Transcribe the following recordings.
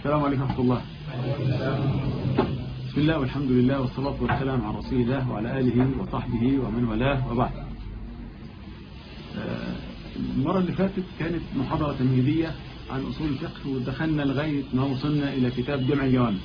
السلام عليكم ورحمة الله. بسم الله والحمد لله والصلاة والسلام على رسول الله وعلى آله وصحبه ومن والاه وبعد. المرة اللي فاتت كانت محاضرة تمهيدية عن أصول الفقه، ودخلنا لغاية ما وصلنا إلى كتاب جمع الجوامع،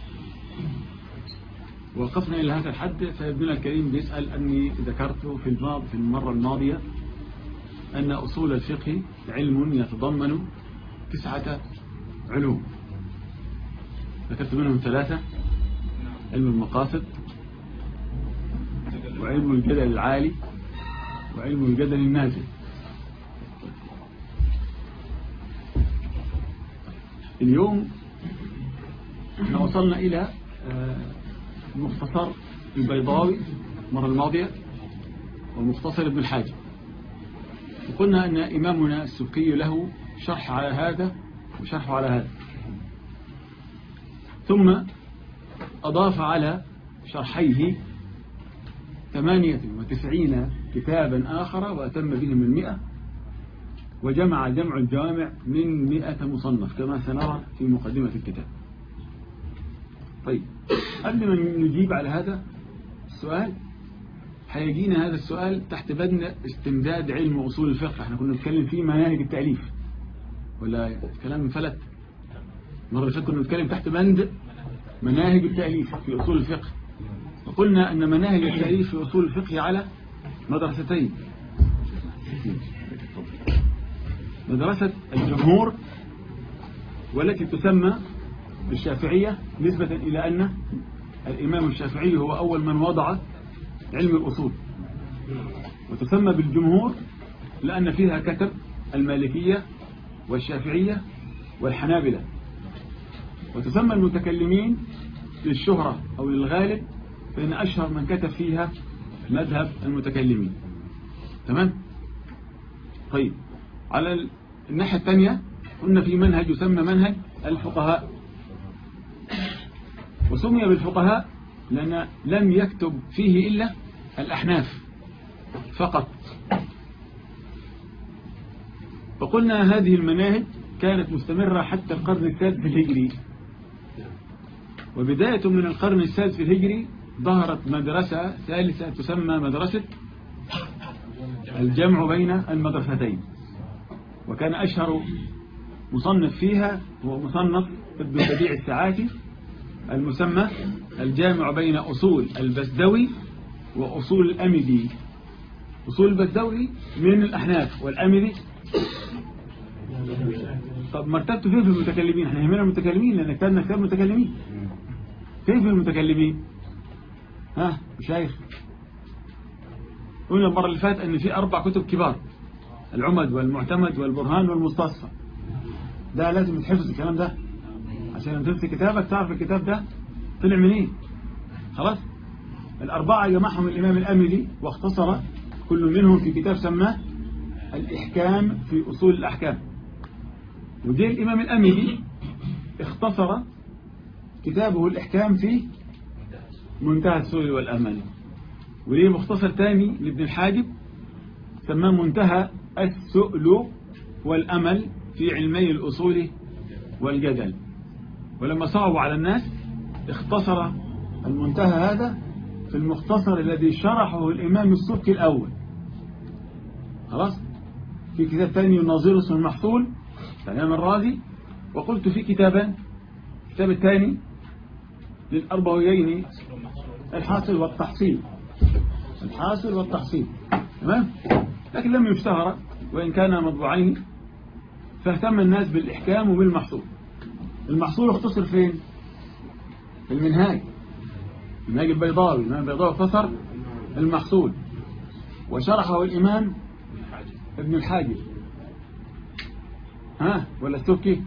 وقفنا إلى هذا الحد. فابننا الكريم بيسأل أني ذكرت في المرة الماضية أن أصول الفقه علم يتضمن 9 علوم، ذكرت منهم 3: علم المقاصد، وعلم الجدل العالي، وعلم الجدل النازل. اليوم احنا وصلنا إلى مختصر البيضاوي المرة الماضية ومختصر ابن الحاجب، وقلنا أن إمامنا السبكي له شرح على هذا وشرح على هذا، ثم أضاف على شرحيه 98 كتابا آخر وأتم بهم 100، وجمع جمع الجوامع من 100 مصنف كما سنرى في مقدمة الكتاب. طيب، قبل ما نجيب على هذا السؤال هيجينا هذا السؤال تحت بند استمداد علم أصول الفقه. احنا كنا نتكلم فيه مناهج التأليف، ولا كلام فلت؟ مرة اللي فاتت كنا نتكلم تحت بند مناهج التأليف في أصول الفقه، وقلنا أن مناهج التأليف في أصول الفقه على مدرستين: مدرسة الجمهور والتي تسمى بالشافعية، نسبة إلى أن الإمام الشافعي هو أول من وضع علم الأصول، وتسمى بالجمهور لأن فيها كتب المالكية والشافعية والحنابلة. وتسمى المتكلمين للشهرة أو للغالب، فإن أشهر من كتب فيها مذهب المتكلمين. تمام؟ طيب، على الناحية الثانية قلنا في منهج يسمى منهج الفقهاء، وسمي بالفقهاء لأن لم يكتب فيه إلا الأحناف فقط. فقلنا هذه المناهج كانت مستمرة حتى القرن السادس الهجري، وبداية من القرن السادس الهجري ظهرت مدرسة ثالثة تسمى مدرسة الجمع بين المدرستين، وكان أشهر مصنف فيها هو مصنف ابن بديع السعاتي المسمى الجامع بين أصول البزدوي وأصول الأمدي. أصول البزدوي من الأحناف، والأمدي طب مرتبته فين في المتكلمين؟ احنا يهمنا المتكلمين لأن كتابنا كتاب متكلمين. فين في المتكلمين؟ شايف؟ قلنا المرة اللي فاتت أن في 4 كتب كبار: العمد والمعتمد والبرهان والمستصفى. ده لازم يتحفظ الكلام ده عشان لما تمسك كتابك تعرف الكتاب ده طلع منين. خلاص؟ ال4 جمعهم الإمام الأملي واختصر كل منهم في كتاب سماه الإحكام في أصول الأحكام. ودي الإمام الأملي اختصر كتابه الإحكام في منتهى السؤل والأمل، وليه مختصر تاني لابن الحاجب سماه منتهى السؤل والأمل في علمي الأصول والجدل. ولما صعبوا على الناس اختصر المنتهى هذا في المختصر الذي شرحه الإمام السبكي الأول. خلاص؟ في كتاب ثاني يناظره اسمه المحصول الإمام الرازي. وقلت في كتابان: الكتاب الثاني للأربويين الحاصل والتحصيل، الحاصل والتحصيل، تمام؟ لكن لم يشتهر وإن كان مطبوعين، فاهتم الناس بالإحكام وبالمحصول. المحصول اختصر فين؟ في المنهاج، المنهاج البيضاوي. الإمام البيضاوي اختصر المحصول وشرحه الإمام ابن الحاجب. ولا السبكي؟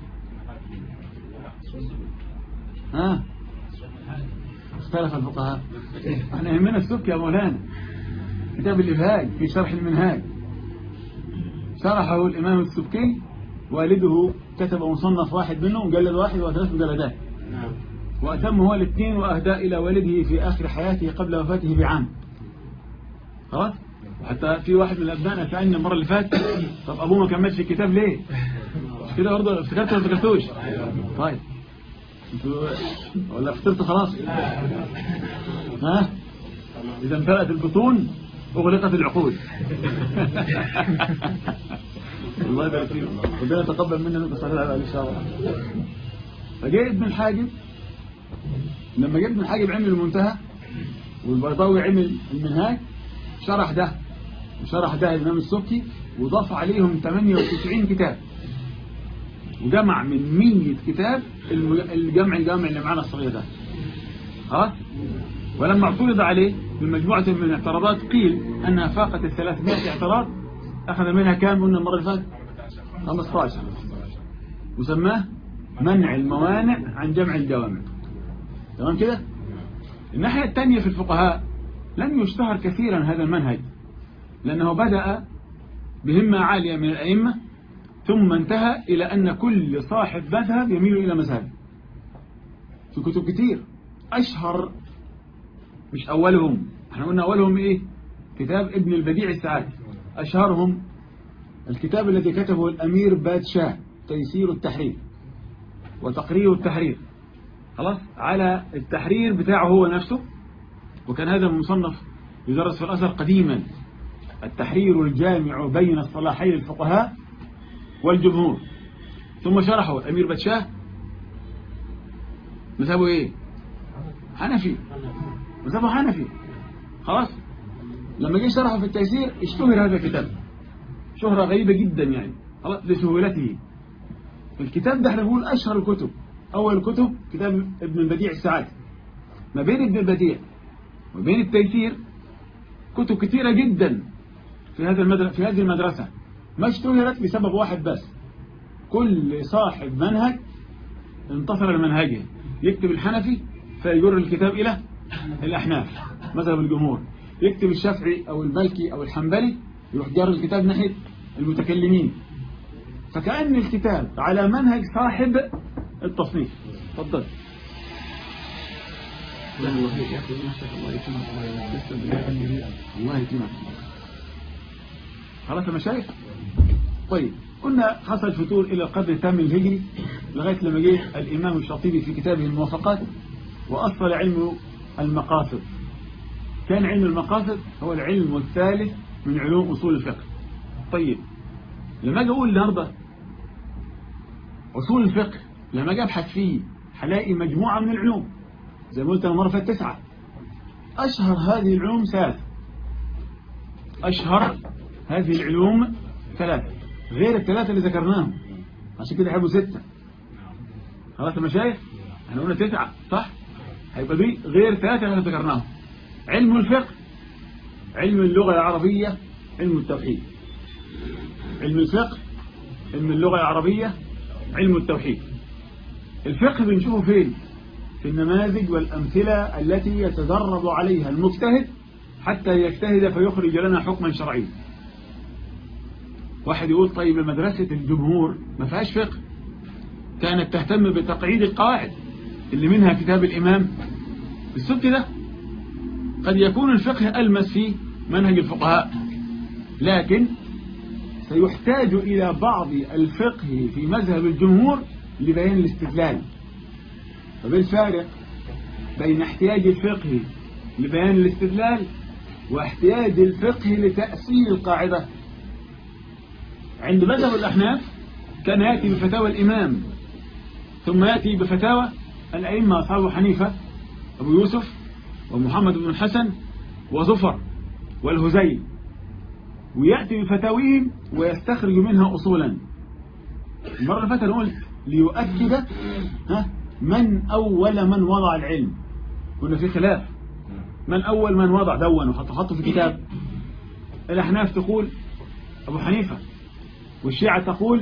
اختلف الفقهاء. احنا يهمنا السبكي يا مولانا. كتاب الإبهاج في شرح المنهاج شرحه الإمام السبكي، والده كتب مصنف واحد منه، مجلد واحد و3 مجلدات، وأتم هو الاثنين وأهدى إلى والده في آخر حياته قبل وفاته بعام. خلاص؟ وحتى في واحد من الأبناء سألني المرة اللي فاتت: طب أبوه ما كملش الكتاب ليه؟ مش كده برضه؟ افتكرته ولا افتكرتوش؟ طيب، ولا فطرت خلاص؟ ها؟ إذا امتلأت البطون أغلقت العقول. الله يبارك فيك، ربنا يتقبل منا نبقى صلى الله عليه وسلم. فجاء ابن الحاجب، لما جاء ابن الحاجب عمل المنتهى والبيضاوي عمل المنهاج، شرح ده وشرح ده الإمام السبكي، وضاف عليهم 98 كتاب، وجمع من 100 كتاب الجمع اللي معانا الصغير ده. خلاص. ولما اعترض عليه بمجموعة من الاعتراضات قيل أنها فاقت 300 اعتراض، أخذ منها كام قلنا المرة اللي فاتت؟ 15، وسماه منع الموانع عن جمع الجوامع. تمام كده؟ الناحية الثانية في الفقهاء لم يشتهر كثيرا هذا المنهج، لأنه بدأ بهمة عالية من الأئمة، ثم انتهى إلى أن كل صاحب مذهب يميل إلى مذهب في كتب كتير. أشهر، مش أولهم، احنا قلنا أولهم إيه؟ كتاب ابن البديع السعادي. أشهرهم الكتاب الذي كتبه الأمير بادشاه، تيسير التحرير وتقرير التحرير. خلاص، على التحرير بتاعه هو نفسه، وكان هذا المصنف يدرس في الأزهر قديما، التحرير الجامع بين الصلاحين الفقهاء والجمهور. ثم شرحه الأمير بادشاه، مذهبه إيه؟ حنفي، مذهبه حنفي. خلاص، لما جه شرحه في التيسير اشتهر هذا الكتاب شهرة غريبة جدا يعني، خلاص، لسهولته. الكتاب ده احنا بنقول أشهر الكتب، أول الكتب كتاب ابن البديع السعادي. ما بين ابن البديع وبين التيسير كتب كثيرة جدا في هذه المدرسة، ما اشتهرت بسبب واحد بس: كل صاحب منهج انتصر لمنهجه، يكتب الحنفي فيجر الكتاب إلى الأحناف مذهب الجمهور، يكتب الشافعي أو المالكي أو الحنبلي يروح جر الكتاب ناحية المتكلمين. فكأن الكتاب على منهج صاحب التصنيف. تفضل. الله يكرمك. خلاص يا مشايخ. طيب، كنا حصل فتور إلى القرن الثامن الهجري لغاية لما جه الإمام الشاطبي في كتابه الموافقات وأصل علم المقاصد. كان علم المقاصد هو العلم الثالث من علوم أصول الفقه. طيب، لما أجي أقول النهارده أصول الفقه، لما أجي أبحث فيه هلاقي مجموعة من العلوم، زي ما قلت أنا مرة فاتت 9. أشهر هذه العلوم 3، أشهر هذه العلوم 3 غير ال3 اللي ذكرناهم، عشان كده هيبقوا 6. خلاص يا مشايخ، احنا قلنا 9 صح؟ هيبقى دي غير 3 اللي ذكرناهم: علم الفقه، علم اللغة العربية، علم التوحيد. علم الفقه، علم اللغة العربية، علم التوحيد. الفقه بنشوفه فين؟ في النماذج والأمثلة التي يتدرب عليها المجتهد حتى يجتهد فيخرج لنا حكما شرعيا. واحد يقول طيب مدرسة الجمهور ما فيهاش فقه، كانت تهتم بتقعيد القواعد اللي منها كتاب الإمام السبكي ده. قد يكون الفقه ألمس في منهج الفقهاء، لكن سيحتاج إلى بعض الفقه في مذهب الجمهور لبيان الاستدلال. فبالفارق بين احتياج الفقه لبيان الاستدلال واحتياج الفقه لتأصيل القاعدة. عند مذهب الأحناف كان يأتي بفتاوى الإمام، ثم يأتي بفتاوى الأئمة أصحاب حنيفة، أبو يوسف ومحمد بن الحسن وزفر والهزيل، ويأتي بفتاويهم ويستخرج منها أصولا. المرة اللي فاتت قلت ليؤكد من أول من وضع العلم، كنا في خلاف من أول من وضع دون وحطه في كتاب. الأحناف تقول أبو حنيفة، والشيعة تقول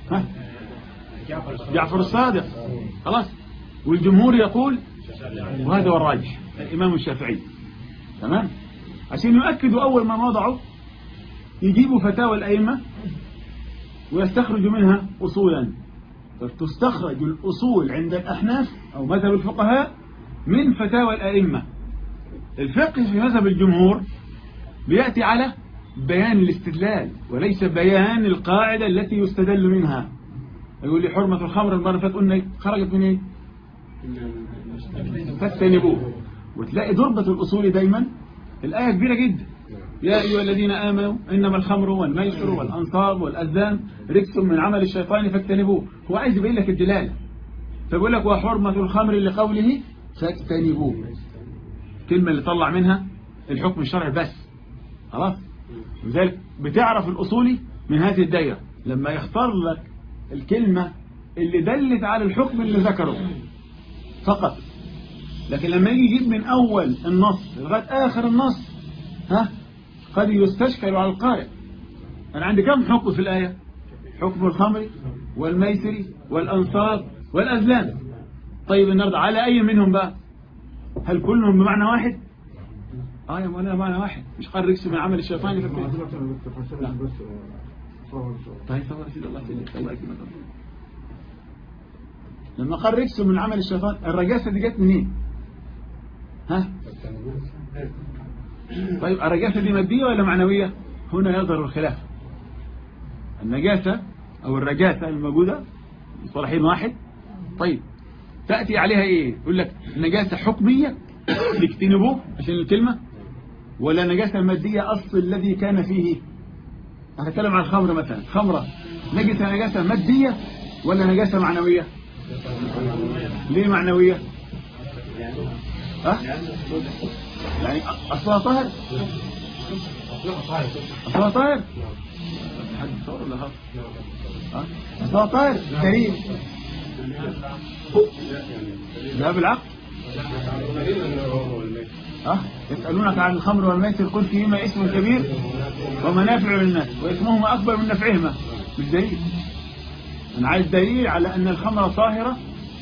جعفر الصادق، خلاص، والجمهور يقول، وهذا هو الراجح، الإمام الشافعي. تمام؟ عشان يؤكدوا أول من وضعوا يجيبوا فتاوى الأئمة ويستخرجوا منها أصولا. فتستخرج الأصول عند الأحناف أو مذهب الفقهاء من فتاوى الأئمة. الفقه في مذهب الجمهور بيأتي على بيان الاستدلال وليس بيان القاعدة التي يستدل منها. يقول لي حرمة الخمر، المرة اللي فاتت قلنا خرجت من ايه؟ فاجتنبوه. وتلاقي ضربة الأصول دايما الآية كبيرة جدا، يا أيها الذين آمنوا إنما الخمر والميسر والأنصاب والأزلام رجس من عمل الشيطان فاجتنبوه. هو عايز يبين لك الدلالة، فبيقول لك وحرمة الخمر لقوله فاجتنبوه، الكلمة اللي طلع منها الحكم الشرعي بس. خلاص، لذلك بتعرف الأصولي من هذه الدائرة لما يختار لك الكلمة اللي دلت على الحكم اللي ذكره فقط. لكن لما يجي يجيب من أول النص لغاية آخر النص قد يستشكل على القارئ. أنا عندي كم حكم في الآية؟ حكم الخمر والميسر والأنصاب والأزلام. طيب النهارده على أي منهم بقى؟ هل كلهم بمعنى واحد؟ يا مولانا بمعنى واحد، مش قال رجس من عمل الشيطان يفكر. طيب صبر يا سيدي، الله يسلمك، الله يكرمك. لما قال رجس من عمل الشيطان، الرجاسة دي جت منين؟ طيب الرجاسة دي مادية ولا معنوية؟ هنا يظهر الخلاف. النجاسة أو الرجاسة الموجودة مصطلحين واحد. طيب تأتي عليها إيه؟ يقول لك نجاسة حكمية تجتنبوه عشان الكلمة، ولا نجاسة مادية أصل الذي كان فيه؟ هنتكلم عن الخمر مثلا، خمرة نجاسة مادية ولا نجاسة معنوية؟ ليه معنوية؟ يعني أصلها طاهر؟ أصلها طاهر؟ حد صور ولا هذا؟ أصلها طاهر دليل؟ لا بالعقل. يسألونك عن الخمر والميسر قل فيهما اسم كبير ومنافع للناس واسمهما أكبر من نفعهما. مش دليل. أنا عايز دليل على أن الخمر طاهرة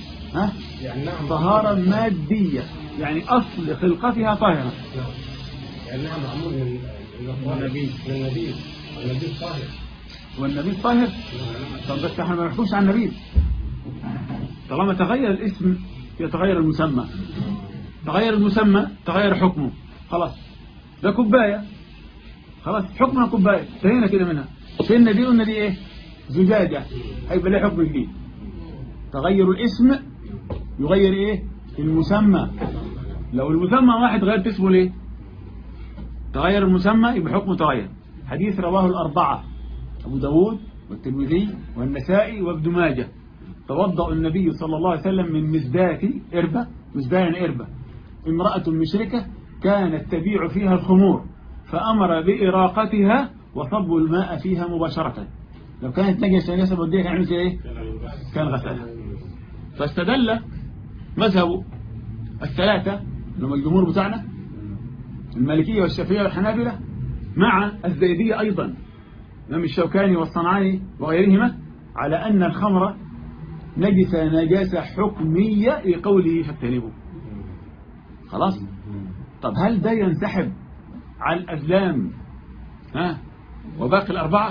طهارة مادية، يعني أصل خلقتها طاهرة. لأنها معمول من النبي طاهر، والنبي طاهر. طب بس احنا ما نحكمش عن النبي، طالما تغير الاسم يتغير المسمى، تغير المسمى تغير حكمه. خلاص ده كوباية، خلاص حكمها كوباية، انتهينا كده منها. فين دي؟ قلنا دي ايه؟ زجاجة، هيبقى لها حكم جديد. تغير الاسم يغير ايه؟ المسمى. لو المسمى واحد غيرت اسمه ليه؟ تغير المسمى يبقى حكمه تغير. حديث رواه الأربعة، أبو داود والترمذي والنسائي وابن ماجه. توضأ النبي صلى الله عليه وسلم من مزدات إربة، مزدان إربة، امرأة مشركة كانت تبيع فيها الخمور، فأمر بإراقتها وصب الماء فيها مباشرة. لو كانت نجسة مادية كان عمل ايه؟ كان غسلها. فاستدل مذهب الثلاثة لما الجمهور بتاعنا المالكية والشافعية والحنابلة مع الزيدية أيضا الإمام الشوكاني والصنعاني وغيرهما على أن الخمر نجاسة حكمية لقوله فاجتنبوه. خلاص. طب هل ده ينسحب على الأزلام وباقي الأربعة؟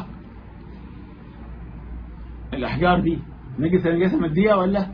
الأحجار دي نجاسة مادية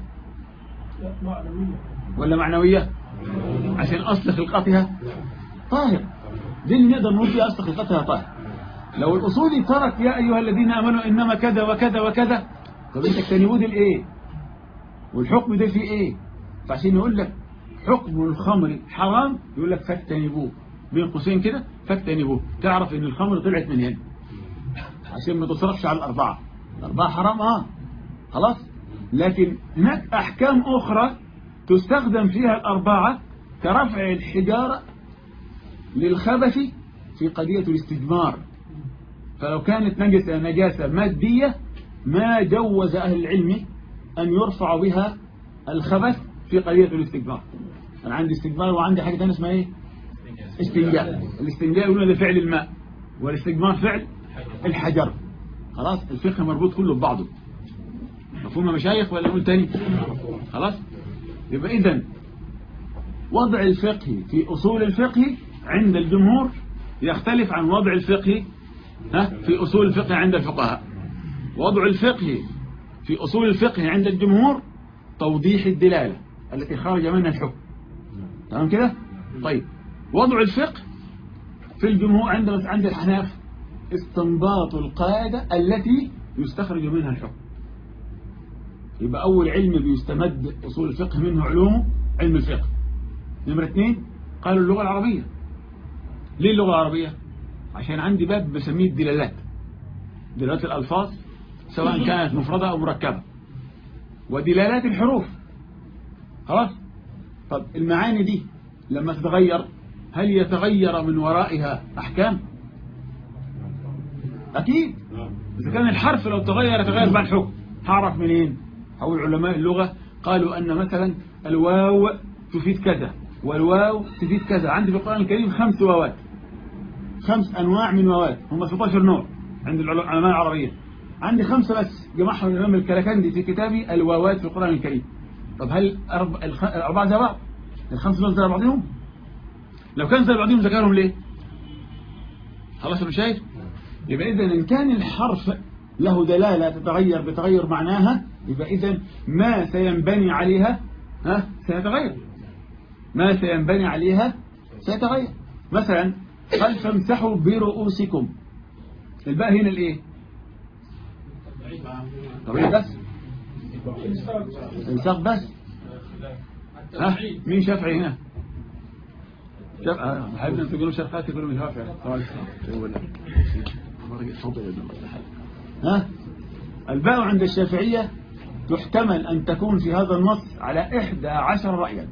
ولا معنوية؟ عشان أصل خلقتها طاهر، دي اللي نقدر نقول فيها أصل خلقتها طاهر. لو الأصولي ترك يا أيها الذين آمنوا إنما كذا وكذا وكذا، طب انت اجتنبوه دي الايه؟ والحكم ده فيه ايه؟ فعشان يقول لك حكم الخمر حرام يقول لك فاجتنبوه بين قوسين كده، فاجتنبوه، تعرف ان الخمر طلعت من هنا عشان ما تصرفش على الأربعة. الأربعة حرام خلاص. لكن هناك أحكام أخرى تستخدم فيها الأربعة كرفع الحجارة للخبث في قضية الاستجمار. فلو كانت نجاسة مادية ما جوز أهل العلم أن يرفع بها الخبث في قضية الاستجمار. أنا عندي استجمار وعندي حاجة ثانية اسمها إيه؟ استنجاء. الاستنجاء يقولون ده فعل الماء، والاستجمار فعل الحجر. خلاص الفقه مربوط كله ببعضه. مفهوم يا مشايخ ولا نقول تاني؟ خلاص. يبقى إذن وضع الفقه في أصول الفقه عند الجمهور يختلف عن وضع الفقه في أصول الفقه عند الفقهاء. وضع الفقه في أصول الفقه عند الجمهور توضيح الدلالة التي خرج منها الحكم. تمام كده؟ طيب وضع الفقه في الجمهور عند الحناف استنباط القاعدة التي يستخرج منها الحكم. يبقى أول علم بيستمد أصول الفقه منه علومه علم الفقه. نمرة 2 قالوا اللغة العربية. ليه اللغة العربية؟ عشان عندي باب بسميه الدلالات، دلالات الألفاظ سواء كانت مفردة أو مركبة، ودلالات الحروف. خلاص. طب المعاني دي لما تتغير هل يتغير من ورائها أحكام؟ أكيد. إذا كان الحرف لو تغير يتغير بقى الحكم. هعرف منين؟ أو علماء اللغة قالوا أن مثلا الواو تفيد كذا والواو تفيد كذا. عندي في القرآن الكريم 5 واوات، 5 أنواع من واوات، هم 16 نوع عند العلماء العربية. عندي 5 بس جمعهم الإمام الكلكندي في كتابي الواوات في القرآن الكريم. طب هل الأربعة زي بعض؟ ال5 دول زي بعضهم؟ لو كان زي بعضهم ذكرهم ليه؟ خلاص أنا شايف؟ يبقى إذن إن كان الحرف له دلالة تتغير بتغير معناها، يبقى إذن ما سينبني عليها سيتغير. ما سينبني عليها سيتغير. مثلا قال فامسحوا برؤوسكم، الباء هنا الايه؟ طبيعي بس انساق بس. مين شافعي هنا؟ حابين تقولوا شرقات يقولوا من شافعي. الباء عند الشافعية تحتمل أن تكون في هذا النص على 11 رأيا،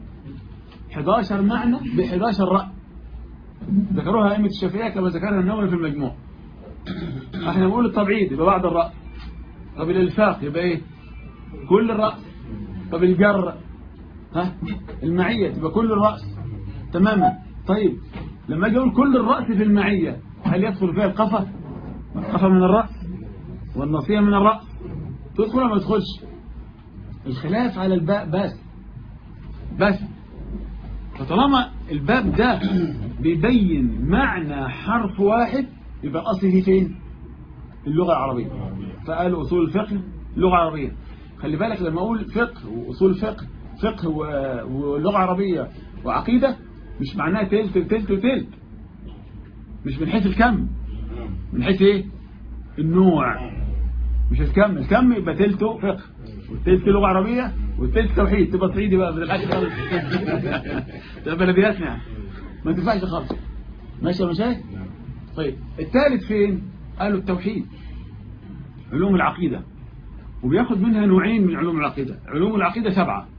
11 معنى ب11 رأي ذكروها أئمة الشافعية كما ذكرها النووي في المجموع. احنا نقول التبعيد يبقى بعد الرأس. طب الالفاق يبقى ايه؟ كل الرأس. طب الجر المعية تبقى كل الرأس تماما. طيب لما اجي اقول كل الرأس في المعية هل يدخل فيها القفا؟ القفا من الرأس والنصية من الرأس، تدخل ولا ما تدخلش؟ الخلاف على الباء بس. فطالما الباب ده بيبين معنى حرف واحد يبقى أصله فين؟ اللغة العربية. فقالوا أصول الفقه لغة عربية. خلي بالك لما أقول فقه وأصول فقه ولغة عربية وعقيدة مش معناها تلت وتلت وتلت، مش من حيث الكم، من حيث ايه؟ النوع. مش الكم يبقى تلته فقه والتلت لغة عربية والتلت توحيد، تبقى صعيدي بقى من الحاجة خالص. تبقى بلدياتنا يعني ما تنفعش خالص. ماشي يا مشايخ؟ طيب الثالث فين؟ قالوا التوحيد، علوم العقيدة، وبياخد منها نوعين من علوم العقيدة. علوم العقيدة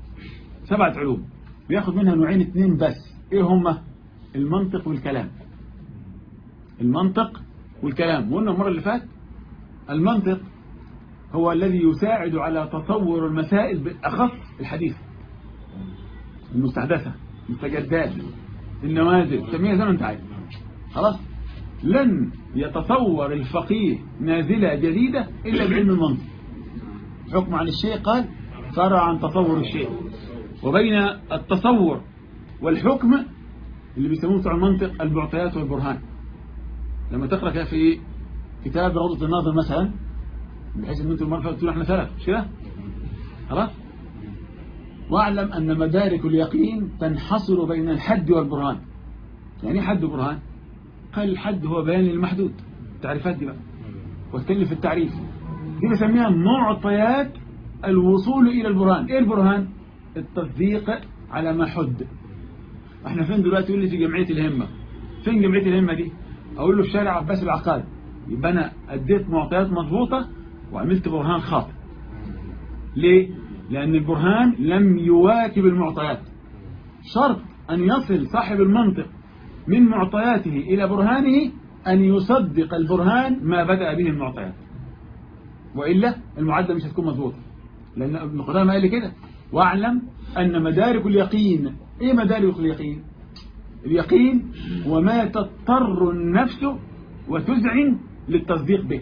7 علوم، بياخد منها نوعين 2 بس. ايه هما؟ المنطق والكلام. المنطق والكلام، وقلنا المرة اللي فات المنطق هو الذي يساعد على تصور المسائل بالأخص الحديث، المستحدثة، المستجدات، النوازل، سميها زي ما انت عايز. خلاص. لن يتصور الفقيه نازلة جديدة إلا بعلم المنطق. حكم عن الشيء قال فرع عن تصور الشيء. وبين التصور والحكم اللي بيسموه بتوع المنطق المعطيات والبرهان. لما تقرأ في كتاب روضة الناظر مثلا، بحيث ان انتم المرة تقولوا احنا سلف مش كده؟ خلاص. واعلم ان مدارك اليقين تنحصر بين الحد والبرهان. يعني ايه حد وبرهان؟ قال الحد هو بيان المحدود، التعريفات دي بقى واتكلم في التعريف دي بسميها معطيات الوصول الى البرهان. ايه البرهان؟ التصديق على ما حد. احنا فين دلوقتي؟ يقول لي في جمعية الهمة. فين جمعية الهمة دي؟ اقول له في شارع عباس العقاد. يبقى انا اديت معطيات مضبوطة وعملت برهان خاطئ. ليه؟ لأن البرهان لم يواكب المعطيات. شرط أن يصل صاحب المنطق من معطياته إلى برهانه أن يصدق البرهان ما بدأ به المعطيات، وإلا المعادلة مش هتكون مضبوطة. لأن ابن قدامة قال لي كده: واعلم أن مدارك اليقين. إيه مدارك اليقين؟ اليقين وما تضطر النفس وتذعن للتصديق به،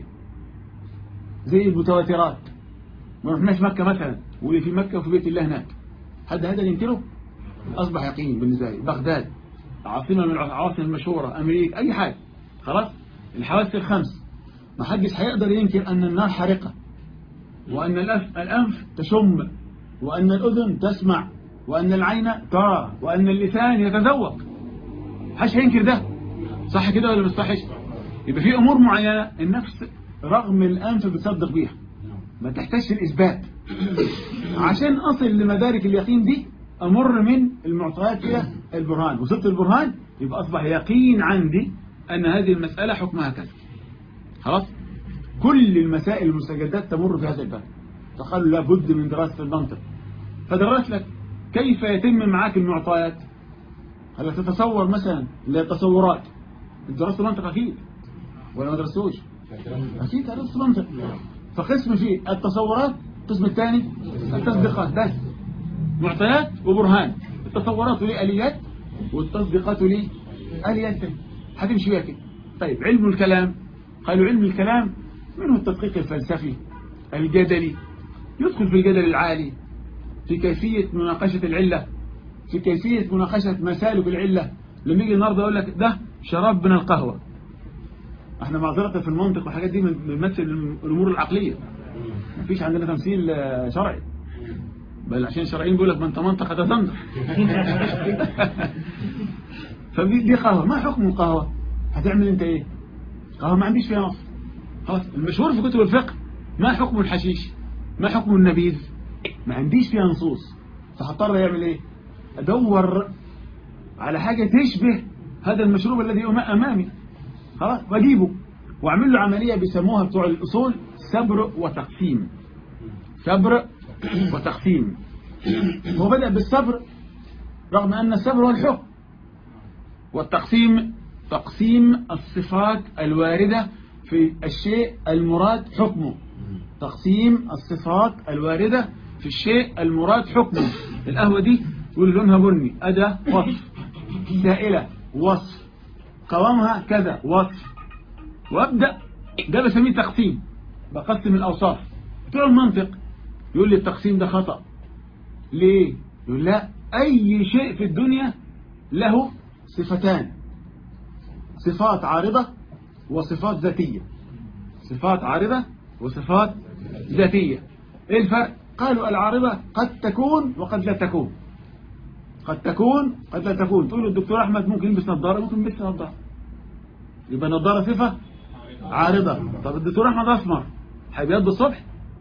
زي المتواترات. ما رحناش مكة مثلا واللي في مكة وفي بيت الله هناك، حد هذا ينكره؟ أصبح يقين بالنسبة لي. بغداد عاصمة من العواصم المشهورة، أمريكا، أي حاجة. خلاص. الحواس الخمس ما حدش هيقدر ينكر أن النار حارقة، وأن الأنف تشم، وأن الأذن تسمع، وأن العين ترى، وأن اللسان يتذوق. حدش هينكر ده، صح كده ولا مش صحش؟ يبقى في أمور معينة النفس رغم الأنف بتصدق بيها، ما تحتاجش الإثبات. عشان أصل لمدارك اليقين دي أمر من المعطيات إلى البرهان. وصلت البرهان يبقى أصبح يقين عندي أن هذه المسألة حكمها كذا. خلاص. كل المسائل المستجدات تمر في هذا الباب. فقالوا لابد من دراسة المنطق. فدرس لك كيف يتم معاك المعطيات. هل تتصور مثلا التصورات؟ درست المنطق أكيد ولا ما درستوش؟ أكيد درست المنطق. فقسم فيه التصورات، القسم الثاني التصديقات. بس معطيات وبرهان. التصورات لي آليات والتصديقات لي آليات. هتمشي بيها كده. طيب علم الكلام، قالوا علم الكلام منه التدقيق الفلسفي الجدلي، يدخل في الجدل العالي في كيفية مناقشة العلة، في كيفية مناقشة مسالك العلة. لما يجي النهارده يقول لك ده شراب من القهوة، احنا معذرة في المنطق والحاجات دي بنمثل الأمور العقلية، مفيش عندنا تمثيل شرعي، بل عشان الشرعيين بيقول لك ما انت منطق هتزندق. فدي قهوة، ما حكم القهوة؟ هتعمل انت ايه؟ قهوة ما عنديش فيها نص. خلاص. المشهور في كتب الفقه ما حكم الحشيش؟ ما حكم النبيذ؟ ما عنديش فيها نصوص. فهضطر يعمل ايه؟ ادور على حاجة تشبه هذا المشروب الذي امامي، خلاص، واجيبه واعمل له عملية بيسموها بتوع الاصول سبر وتقسيم. سبر وتقسيم. هو بدأ بالصبر رغم أن الصبر هو الحكم، والتقسيم تقسيم الصفات الواردة في الشيء المراد حكمه. تقسيم الصفات الواردة في الشيء المراد حكمه. القهوة دي يقول لونها بني، أدا وصف، سائلة وصف، قوامها كذا وصف، وأبدأ ده بسميه تقسيم، بقسم الأوصاف. بتوع المنطق يقول لي التقسيم ده خطأ. ليه؟ يقول لا، أي شيء في الدنيا له صفتان، صفات عارضة وصفات ذاتية. صفات عارضة وصفات ذاتية. ايه الفرق؟ قالوا العارضة قد تكون وقد لا تكون. قد تكون قد لا تكون. تقول الدكتور أحمد ممكن يلبس نظارة، ممكن يلبس نظارة، يبقى نظارة صفة عارضة. طب الدكتور أحمد أسمر، هيبيض الصبح؟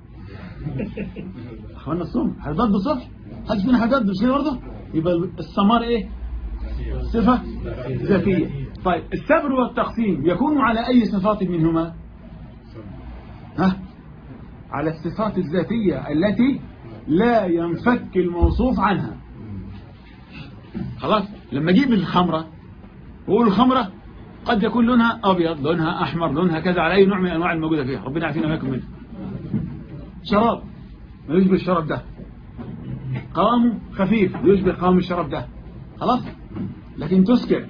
اخوانا الصبح هيبيض الصبح؟ حد فينا هيبيض مش كده برضه؟ يبقى السمار ايه؟ صفة ذاتية. طيب السبر والتقسيم يكون على أي صفات منهما؟ ها؟ على الصفات الذاتية التي لا ينفك الموصوف عنها. خلاص. لما اجيب الخمرة وأقول الخمرة قد يكون لونها أبيض، لونها أحمر، لونها كذا، على أي نوع من الأنواع الموجودة فيها، ربنا يعافينا وياكم منه. شراب يشبه الشراب ده، قوامه خفيف يشبه قوام الشراب ده، خلاص. لكن تسكر،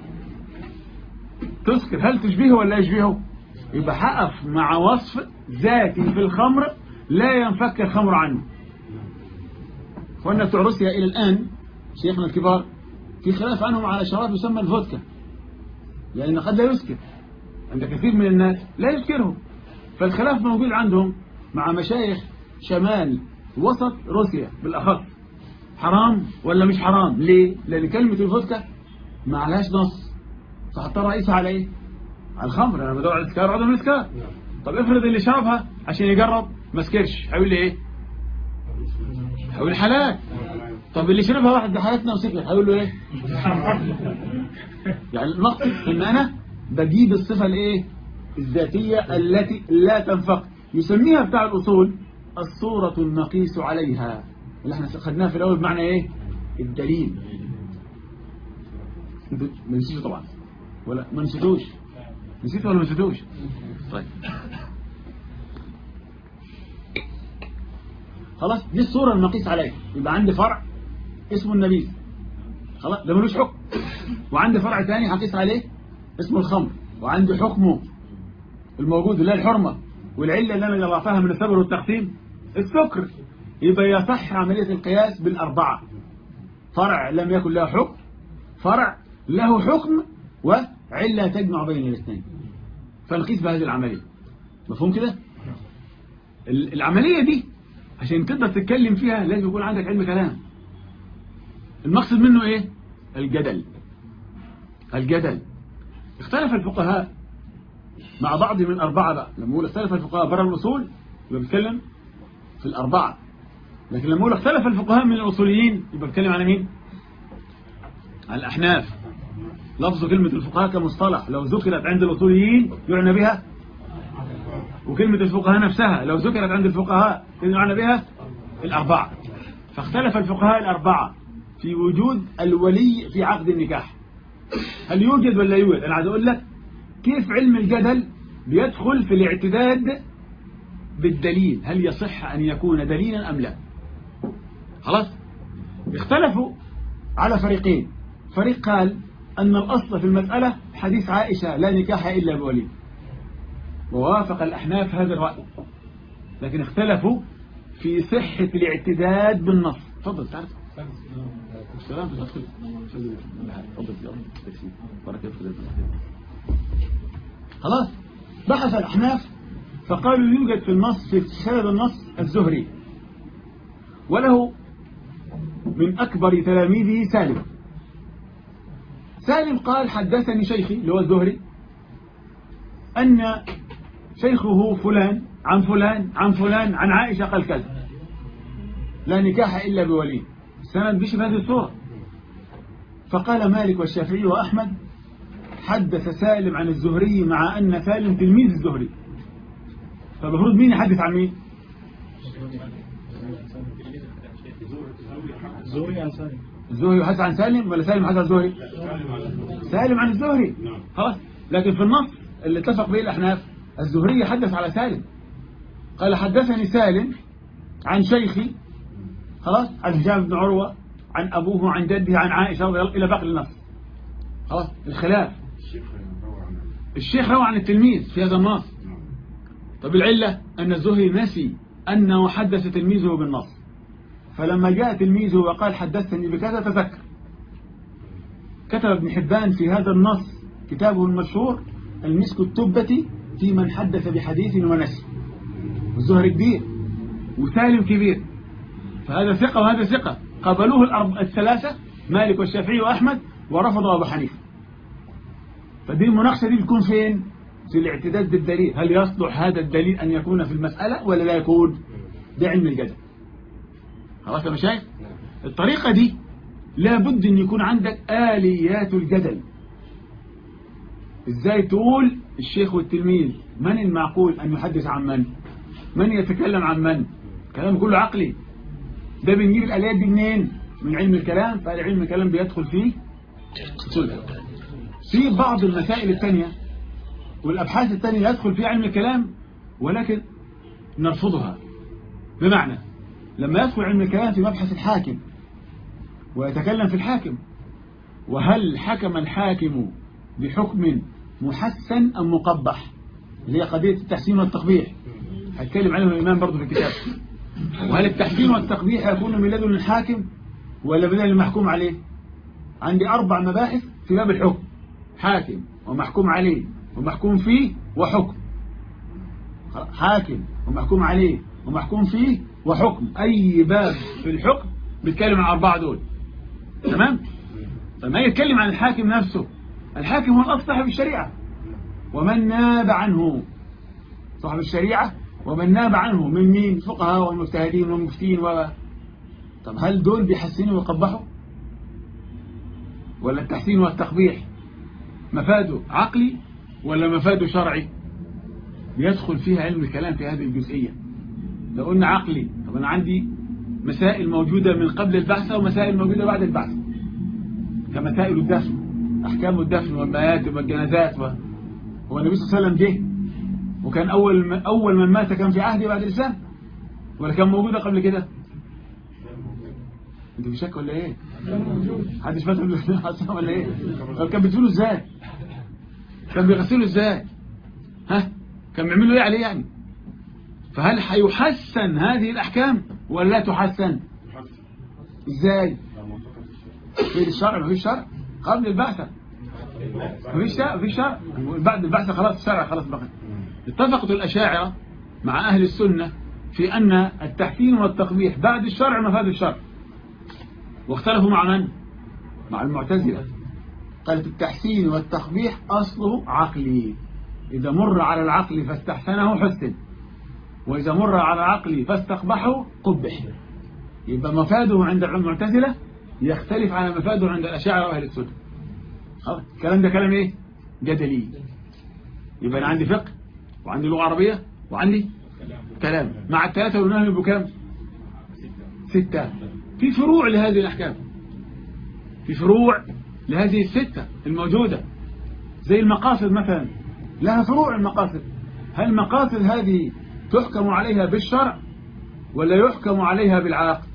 هل تشبهه ولا يشبهه؟ يبقى حقف مع وصف ذاتي في الخمر لا ينفك الخمر عنه. وأن بتوع روسيا إلى الآن شيخنا الكبار في خلاف عنهم على شراب يسمى الفودكا، لأن قد لا يسكر عند كثير من الناس، لا يسكرهم. فالخلاف موجود عندهم مع مشايخ شمال وسط روسيا بالأخص، حرام ولا مش حرام. ليه؟ لأن كلمة الفودكا ما عليهاش نص، فحطها رئيسها على ايه؟ على الخمر. انا بدور على الاسكار، عدم الاسكار. طب افرض اللي شربها عشان يجرب ما سكرش، هيقول لي ايه؟ هيقول حلال. طب اللي شربها واحد بحالتنا وسكر، هيقول له ايه؟ يعني المقصد ان انا بجيب الصفة الايه؟ الذاتية التي لا تنفق. يسميها بتاع الاصول الصورة المقيس عليها، اللي احنا خدناها في الاول بمعنى ايه؟ الدليل. ما نسيته طبعا ولا ما نسيتوش؟ نسيته ولا ما نسيتوش؟ طيب خلاص، دي الصورة المقيس عليها. يبقى عندي فرع اسمه النبيذ، خلاص، ده ملوش حكم. وعندي فرع ثاني هقيس عليه اسمه الخمر، وعندي حكمه الموجود اللي هي الحرمة، والعلة اللي انا جمعتها من السبر والتقسيم السكر. يبقى يصح عملية القياس بالأربعة: فرع لم يكن له حكم، فرع له حكم، وعلة تجمع بين الاثنين، فنقيس بهذه العملية. مفهوم كده؟ العملية دي عشان تقدر تتكلم فيها لازم يكون عندك علم كلام. المقصد منه ايه؟ الجدل. اختلف الفقهاء مع بعض من أربعة بقى. لما يقول اختلف الفقهاء برا الأصول يبقى بيتكلم في الأربعة: لكن لما أقول اختلف الفقهاء من الأصوليين يبقى بتكلم عن مين؟ على الأحناف. لفظ كلمة الفقهاء كمصطلح لو ذكرت عند الأصوليين يعنى بها، وكلمة الفقهاء نفسها لو ذكرت عند الفقهاء يعنى بها الأربعة. فاختلف الفقهاء الأربعة في وجود الولي في عقد النكاح. هل يوجد ولا يوجد؟ أنا عايز أقول لك كيف علم الجدل بيدخل في الاعتداد بالدليل، هل يصح أن يكون دليلا أم لا. خلاص، اختلفوا على فريقين. فريق قال أن الأصل في المسألة حديث عائشة لا نكاح إلا بولي، ووافق الأحناف هذا الرأي، لكن اختلفوا في صحة الاعتداد بالنص. تفضل تعرف السلام تدخل. خلاص، بحث الأحناف فقالوا يوجد في النص في سند النص الزهري، وله من أكبر تلاميذه سالم. سالم قال حدثني شيخي اللي هو الزهري أن شيخه فلان عن فلان عن فلان عن عائشة قال كذا لا نكاح إلا بولي. السند بيشي بهذه الصورة. فقال مالك والشافعي وأحمد حدث سالم عن الزهري مع أن سالم تلميذ الزهري. فالمفروض مين يحدث عن مين؟ الزهري يحدث عن سالم ولا سالم يحدث عن الزهري؟ سالم عن الزهري. خلاص، لكن في النص اللي اتفق به الأحناف الزهري يحدث على سالم. قال حدثني سالم عن شيخي، خلاص، عن هشام بن عروة عن أبوه عن جده عن عائشة رضي الله إلى باقي النص. خلاص، الخلاف الشيخ روى عن التلميذ في هذا النص. طب العلة أن الزهري نسي أنه حدث تلميذه بالنص، فلما جاء تلميذه وقال حدثني بكذا تذكر. كتب ابن حبان في هذا النص كتابه المشهور المسك التبة في من حدث بحديث ونسي. الزهري كبير وسالم كبير، فهذا ثقة وهذا ثقة. قبلوه الثلاثة مالك والشافعي وأحمد، ورفضوا أبو حنيفة. فدي المناقشة دي بتكون فين؟ في الاعتداد بالدليل. هل يصلح هذا الدليل أن يكون في المسألة ولا لا يكون؟ ده علم الجدل. خلاص يا مشايخ، الطريقة دي لابد أن يكون عندك آليات الجدل. إزاي تقول الشيخ والتلميذ؟ من المعقول أن يحدث عن من؟ من يتكلم عن من؟ كلام كله عقلي. ده بنجيب الآليات دي منين؟ من علم الكلام. فعلم الكلام بيدخل فيه في بعض المسائل الثانية والأبحاث الثانية يدخل فيها علم الكلام، ولكن نرفضها. بمعنى لما يدخل علم الكلام في مبحث الحاكم ويتكلم في الحاكم، وهل حكم الحاكم بحكم محسن أم مقبح، اللي هي قضية التحسين والتقبيح، هيتكلم عنه الإمام برضه في الكتاب. وهل التحسين والتقبيح يكون من لدن الحاكم ولا من لدن المحكوم عليه؟ عندي 4 مباحث في باب الحكم: حاكم ومحكوم عليه ومحكوم فيه وحكم. حاكم ومحكوم عليه ومحكوم فيه وحكم. أي باب في الحكم بيتكلم عن 4 دول. تمام؟ فما يتكلم عن الحاكم نفسه، الحاكم هو الأصل صاحب الشريعة ومن ناب عنه، صاحب الشريعة ومن ناب عنه من مين؟ فقهاء والمجتهدين والمفتين طب هل دول بيحسنوا ويقبحوا؟ ولا التحسين والتقبيح مفاده عقلي ولا مفاده شرعي؟ بيدخل فيها علم الكلام في هذه الجزئية. لو قلنا عقلي، طب أنا عندي مسائل موجودة من قبل البعثة ومسائل موجودة بعد البعثة، كمسائل الدفن، أحكام الدفن والمآتم والجنازات هو النبي صلى الله عليه وسلم جه وكان أول من مات كان في عهده بعد الإسلام، ولا كان موجودة قبل كده؟ انت في شك ولا ايه؟ محدش مات قبل الإسلام ولا ايه؟ طب كان بيدفنوا ازاي؟ كان بيغسلوا ازاي؟ ها؟ كان بيعملوا ايه عليه يعني؟ فهل هيحسن هذه الأحكام ولا لا تحسن؟ ازاي؟ في الشرع مفيش شرع قبل البعثة، مفيش شرع بعد البعثة خلاص الشرع خلاص بقى. اتفقت الأشاعرة مع أهل السنة في أن التحسين والتقبيح بعد الشرع مفاد الشرع، واختلفوا مع من؟ مع المعتزلة. قالت التحسين والتقبيح أصله عقلي، إذا مر على العقل فاستحسنه حسن، وإذا مر على العقل فاستقبحه قبح. يبقى مفاده عند المعتزلة يختلف عن مفاده عند الأشاعرة وأهل السنة. الكلام ده كلام إيه؟ جدلي. يبقى أنا عندي فقه وعندي لغة عربية وعندي كلام، مع الثلاثة والنهم يبقوا كام؟ 6. في فروع لهذه الأحكام، في فروع لهذه الستة الموجودة، زي المقاصد مثلا لها فروع. المقاصد، هل المقاصد هذه تحكم عليها بالشرع ولا يحكم عليها بالعقل؟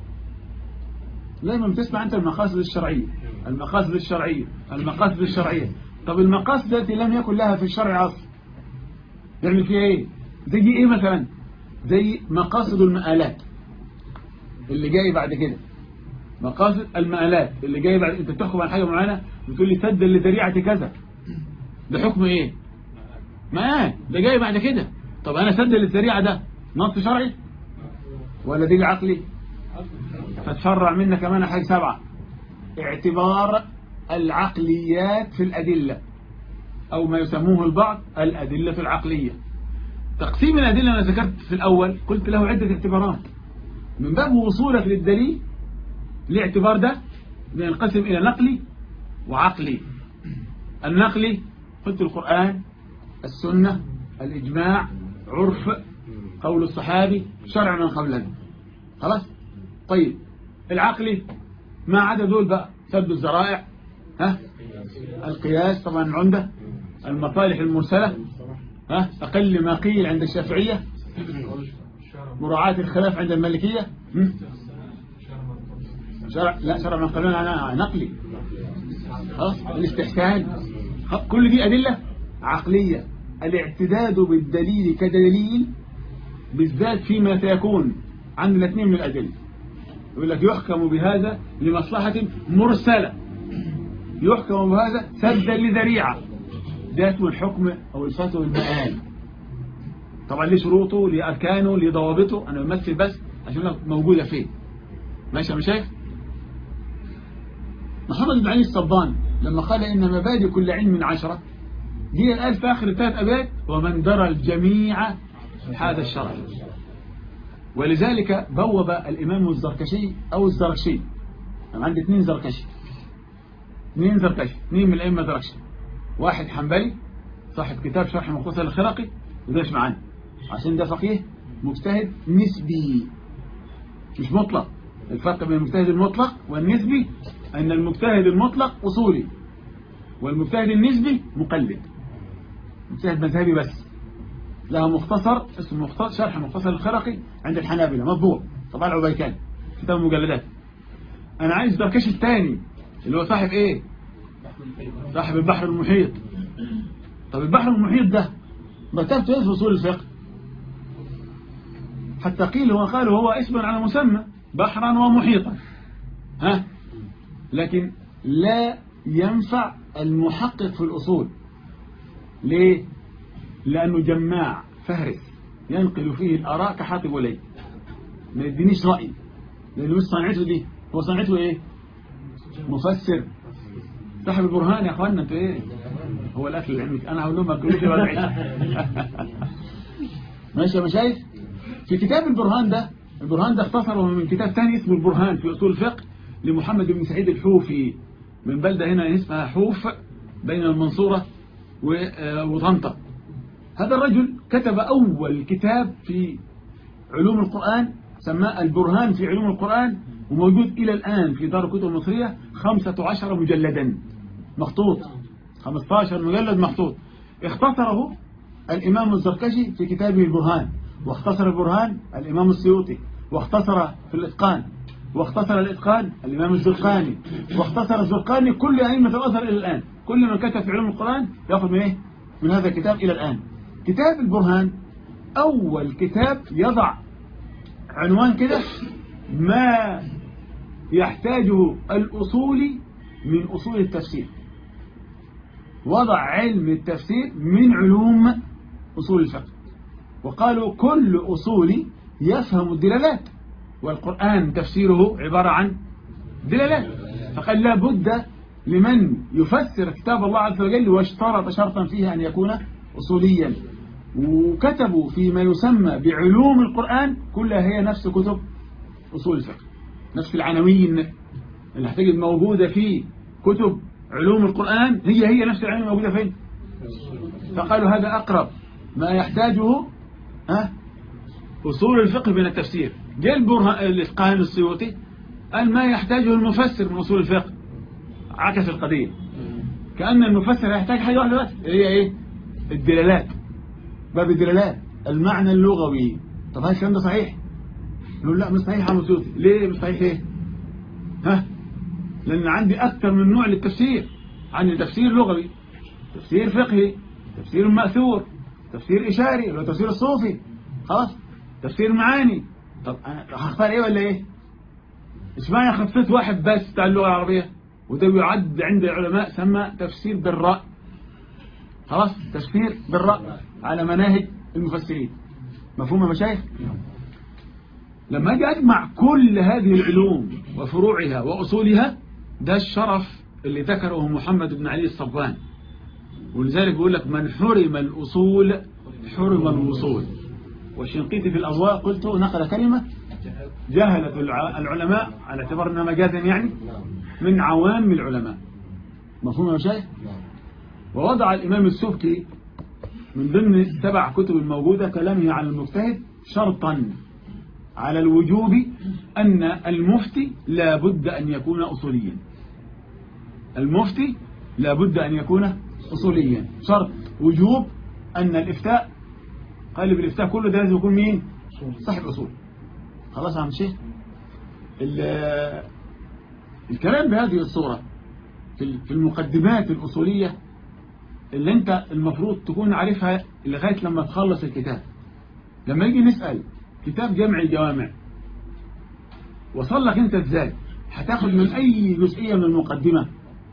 دايما بتسمع أنت المقاصد الشرعية، المقاصد الشرعية، المقاصد الشرعية. طب المقاصد التي لم يكن لها في الشرع أصل يعمل فيها إيه؟ زي إيه مثلا؟ زي مقاصد المآلات اللي جاي بعد كده. مقاصد المآلات اللي جاي بعد، أنت بتحكم على حاجة معينة بتقول لي سد لذريعة كذا، ده حكم إيه؟ مآل، ده جاي بعد كده. طب أنا سد للذريعة ده نص شرعي ولا دي عقلي؟ فتفرع منا كمان حاجة 7، اعتبار العقليات في الأدلة، أو ما يسموه البعض الأدلة العقلية. تقسيم الأدلة أنا ذكرت في الأول قلت له عدة اعتبارات، من باب وصولك للدليل الاعتبار ده بينقسم إلى نقلي وعقلي. النقلي قلت القرآن، السنة، الإجماع، عرف، قول الصحابي، شرع من قبلنا. خلاص. طيب العقلي ما عدا دول بقى، سد الذرائع، القياس طبعا عنده، المصالح المرسلة، أقل ما قيل عند الشافعية، مراعاة الخلاف عند المالكية، شرع من قبلنا أنا نقلي. خلاص. الاستحسان، كل دي أدلة عقلية. الاعتداد بالدليل كدليل بالذات فيما سيكون عند الاثنين من الأدلة، يقول لك يحكم بهذا لمصلحة مرسلة، يحكم بهذا سدا لذريعة، ده اسمه الحكم أو الفتوى المآل. طبعا ليه شروطه، ليه أركانه، ليه ضوابطه، أنا بمثل بس عشان موجودة فين. ماشي يا شايف؟ محمد بن علي الصبان لما قال إن مبادئ كل علم 10، دي الآن في آخر 3 أبيات ومن درى الجميع هذا الشرع. ولذلك بوب الإمام الزركشي أو الزركشي، أنا عندي 2 زركشي، 2 زركشي، 2 من الأئمة زركشي، واحد حنبلي صاحب كتاب شرح مختصر الخرقي وداش معانا عشان ده فقيه مجتهد نسبي مش مطلق. الفرق بين المجتهد المطلق والنسبي أن المجتهد المطلق أصولي والمجتهد النسبي مقلد، مجتهد مذهبي بس. لها مختصر اسمه مختصر شرح مختصر الخرقي عند الحنابلة مطبوع طبعا عبيكان كتاب مجلدات. أنا عايز زركشي الثاني اللي هو صاحب إيه؟ صاحب البحر المحيط. طب البحر المحيط ده مرتبته ايه في اصول الفقه؟ حتى قيل وقالوا هو اسم على مسمى بحرا ومحيطا، لكن لا ينفع المحقق في الأصول. ليه؟ لأنه جماع فهرس ينقل فيه الآراء كحاطب ولي، ما يدينيش رأي، لأنه مش صنعته دي. هو صنعته ايه؟ مفسر. صاحب البرهان يا اخوانا انتوا ايه؟ هو الاكل العلمي، انا هقول لهم اكلوا لي ولا ماشي يا مشايخ. في كتاب البرهان ده اختصره من كتاب ثاني اسمه البرهان في اصول الفقه لمحمد بن سعيد الحوفي من بلده هنا اسمها حوف بين المنصورة وطنطا. هذا الرجل كتب اول كتاب في علوم القرآن سماه البرهان في علوم القرآن، وموجود إلى الآن في دار الكتب المصرية 15 مجلدا مخطوط، 15 مجلد مخطوط. اختصره الإمام الزركشي في كتابه البرهان، واختصر البرهان الإمام السيوطي، واختصر في الإتقان، واختصر الإتقان الإمام الزرقاني، واختصر الزرقاني. كل أئمة الأزهر إلى الآن كل من كتب في علوم القرآن يأخذ من إيه؟ من هذا الكتاب إلى الآن. كتاب البرهان أول كتاب يضع عنوان كده ما يحتاجه الأصولي من أصول التفسير. وضع علم التفسير من علوم أصول الفقه، وقالوا كل أصولي يفهم الدلالات، والقرآن تفسيره عبارة عن دلالات، فقال لا بد لمن يفسر كتاب الله عز وجل، واشترط شرطا فيها أن يكون أصوليا. وكتبوا فيما يسمى بعلوم القرآن كلها هي نفس كتب أصول الفقه. نفس العناوين اللي هتجد موجودة في كتب علوم القرآن هي نفس العناوين موجودة فين. فقالوا هذا أقرب ما يحتاجه أصول الفقه من التفسير. جاء الإتقان السيوطي قال ما يحتاجه المفسر من أصول الفقه، عكس القضية، كأن المفسر يحتاج حاجة واحدة بس، هي إيه؟ الدلالات، باب الدلالات، المعنى اللغوي. طب هذا الكلام ده صحيح؟ نقول لا مش صحيح يا سيوطي. ليه مش صحيح؟ ايه؟ لأن عندي أكثر من نوع للتفسير. عندي تفسير لغوي، تفسير فقهي، تفسير مأثور، تفسير إشاري اللي هو تفسير الصوفي، خلاص، تفسير معاني. طب أنا هختار إيه ولا إيه؟ إسمعني خصيت واحد بس بتاع اللغة العربية، وده يعد عند العلماء سمى تفسير بالرأي. خلاص، تفسير بالرأي على مناهج المفسرين. مفهوم يا مشايخ؟ لما أجي أجمع كل هذه العلوم وفروعها وأصولها، ده الشرف اللي ذكره محمد بن علي الصفوان. ولذلك بيقول لك من حرم الأصول حرم الوصول. والشنقيطي في الأضواء قلت نقل كلمة جهلة العلماء على اعتبار أنها مجازا يعني من عوام العلماء. مفهوم يا مشايخ؟ ووضع الإمام السبكي من ضمن 7 كتب الموجودة كلامه عن المجتهد شرطا على الوجوب أن المفتي لا بد أن يكون أصوليا. المفتي لا بد أن يكون أصوليا، شرط وجوب أن الإفتاء، قالب الإفتاء كله ده لازم يكون مين؟ صاحب أصول. خلاص يا عم الشيخ. الكلام بهذه الصورة في المقدمات الأصولية اللي أنت المفروض تكون عارفها لغاية لما تخلص الكتاب. لما يجي نسأل كتاب جمع الجوامع وصل لك أنت إزاي؟ هتاخد من أي جزئية من المقدمة؟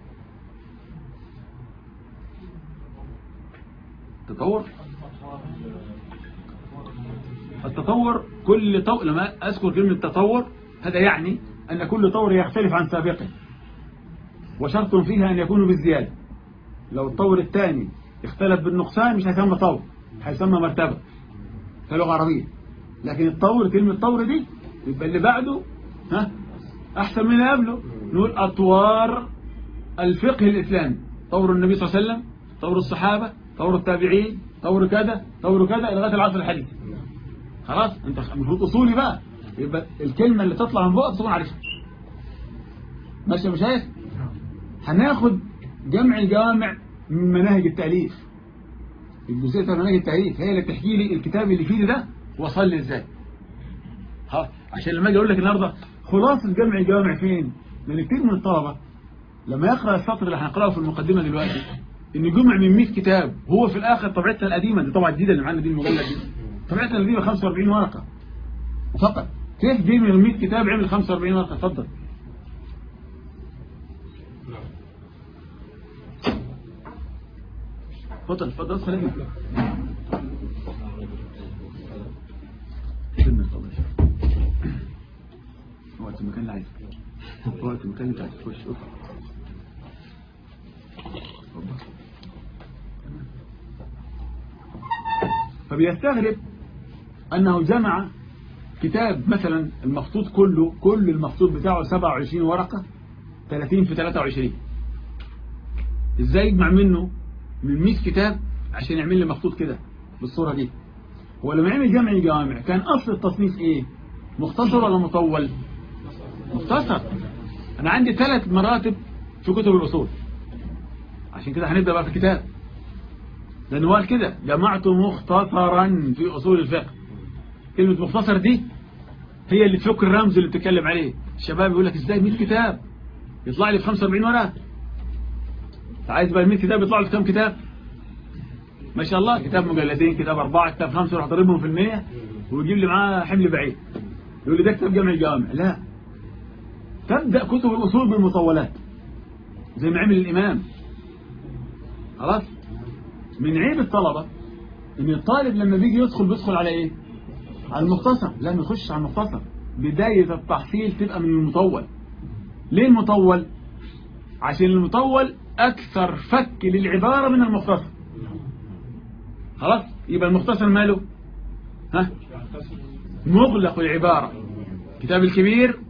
التطور كل لما أذكر كلمة تطور هذا يعني أن كل طور يختلف عن سابقه، وشرط فيها أن يكون بالزيادة. لو الطور الثاني اختلف بالنقصان مش هيسمى طور، هيسمى مرتبة كلغة عربية. لكن الطور، كلمة طور دي يبقى اللي بعده أحسن من اللي قبله. نقول أطوار الفقه الإسلامي، طور النبي صلى الله عليه وسلم، طور الصحابة، طور التابعين، طور كذا طور كذا لغاية العصر الحديث. خلاص انت المفروض اصولي بقى، يبقى الكلمة اللي تطلع من بقى تكون عارفها. ماشي يا مشايخ؟ هناخد جمع الجوامع من مناهج التأليف. الجزئية بتاع مناهج التأليف هي اللي بتحكي لي الكتاب اللي فيه ده وصل لي ازاي. عشان لما اجي اقول لك النهارده خلاصة جمع الجوامع فين؟ لان كتير من الطلبة لما يقرأ السطر اللي هنقراه في المقدمة دلوقتي ان جمع من 100 كتاب، هو في الاخر طبعتنا القديمة دي طبعا الجديدة اللي معانا دي المجلد دي طبعتنا القديمة 45 ورقة فقط. كيف دي من 100 كتاب عمل 45 ورقة؟ اتفضل. اتفضل اتفضل خلينا وقت المكان اللي عايزه، وقت المكان اللي عايزه خش ادخل. فبيستغرب أنه جمع كتاب مثلا المخطوط كله، كل المخطوط بتاعه 27 ورقة 30 في 23. ازاي يجمع منه من 100 كتاب عشان يعمل لي مخطوط كده بالصورة دي؟ هو لما يعمل جمع الجوامع كان أصل التصنيف ايه؟ مختصر ولا مطول؟ مختصر. أنا عندي 3 مراتب في كتب الأصول، عشان كده هنبدأ بقى في الكتاب. لأنه قال كده جمعت مختصرا في أصول الفقه. كلمة مختصر دي هي اللي تفك الرمز اللي بتتكلم عليه. الشباب يقول لك ازاي 100 كتاب يطلع لي في 45 ورقة؟ عايز بقى 100 كتاب يطلع لي في كم كتاب؟ ما شاء الله، كتاب مجلدين، كتاب 4، كتاب 5، يروح ضربهم في 100 ويجيب لي معاه حمل بعيد يقول لي ده كتاب جمع الجوامع. لا، تبدأ كتب الأصول بالمطولات زي ما عمل الإمام. خلاص. من عيب الطلبة ان الطالب لما بيجي بيدخل على ايه؟ على المختصر. لا، ما يخش على المختصر. بداية التحصيل تبقى من المطول. ليه المطول؟ عشان المطول اكثر فك للعبارة من المختصر. خلاص. يبقى المختصر ماله؟ مغلق العبارة. كتاب الكبير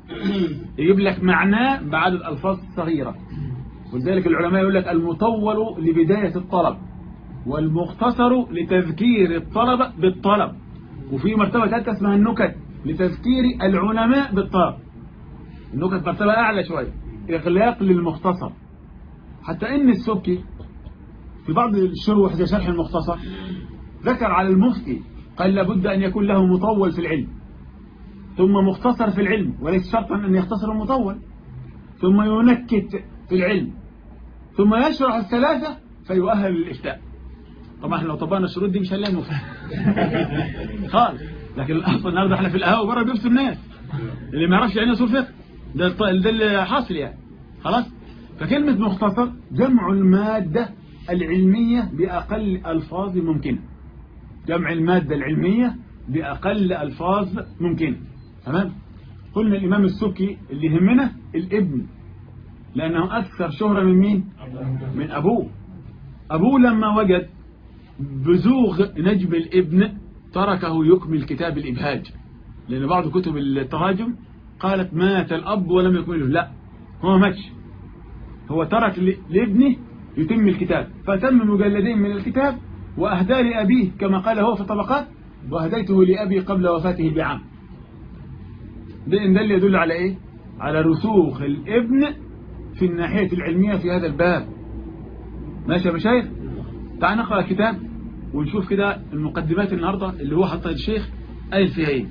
يجيب لك معناه بعدد ألفاظ صغيرة. ولذلك العلماء يقول لك المطول لبداية الطلب، والمختصر لتذكير الطلبة بالطلب، وفي مرتبة ثالثة اسمها النكت لتذكير العلماء بالطلب. النكت مرتبة أعلى شوية، إغلاق للمختصر. حتى إن السبكي في بعض الشروح زي شرح المختصر ذكر على المفتي قال لابد أن يكون له مطول في العلم، ثم مختصر في العلم، وليس شرطا أن يختصر المطول، ثم ينكت في العلم، ثم يشرح الثلاثة فيؤهل للإفتاء. طبعا احنا لو طبقنا الشروط دي مش هنلاقي مفتي خالص. لكن الأصل النهارده احنا في القهوة بره بيفتوا الناس اللي ما يعرفش يعني اصول فقه، ده اللي حاصل يعني. خلاص. فكلمة مختصر جمع المادة العلمية بأقل ألفاظ ممكنة، جمع المادة العلمية بأقل ألفاظ ممكنة. تمام. قلنا الإمام السبكي اللي يهمنا الابن، لأنه أكثر شهرة من مين؟ من أبوه. أبوه لما وجد بزوغ نجم الابن تركه يكمل كتاب الإبهاج، لأن بعض كتب التراجم قالت مات الأب ولم يكمله. لا، هو ماتش، هو ترك لابنه يتم الكتاب، فتم مجلدين من الكتاب وأهدى لأبيه كما قال هو في الطبقات، وأهديته لأبي قبل وفاته بعام. ده اللي يدل على إيه؟ على رسوخ الابن في الناحية العلمية في هذا الباب. ماشي يا مشايخ؟ تعال نقرأ الكتاب ونشوف كده المقدمات النهاردة اللي هو حطها الشيخ قايل فيها ايه.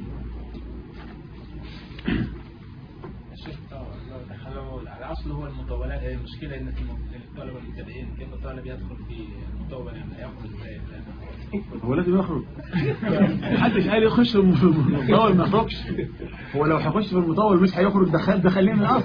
الشيخ الأصل هو المطولات. هي المشكلة ان الطلبة المبتدئين كيف الطالب يدخل في المطول يعني ياخذ ازاي؟ هو لازم يخرج. محدش قال يخش في المطول ما يخرجش. هو لو هيخش في المطول مش هيخرج، دخلين من الأصل.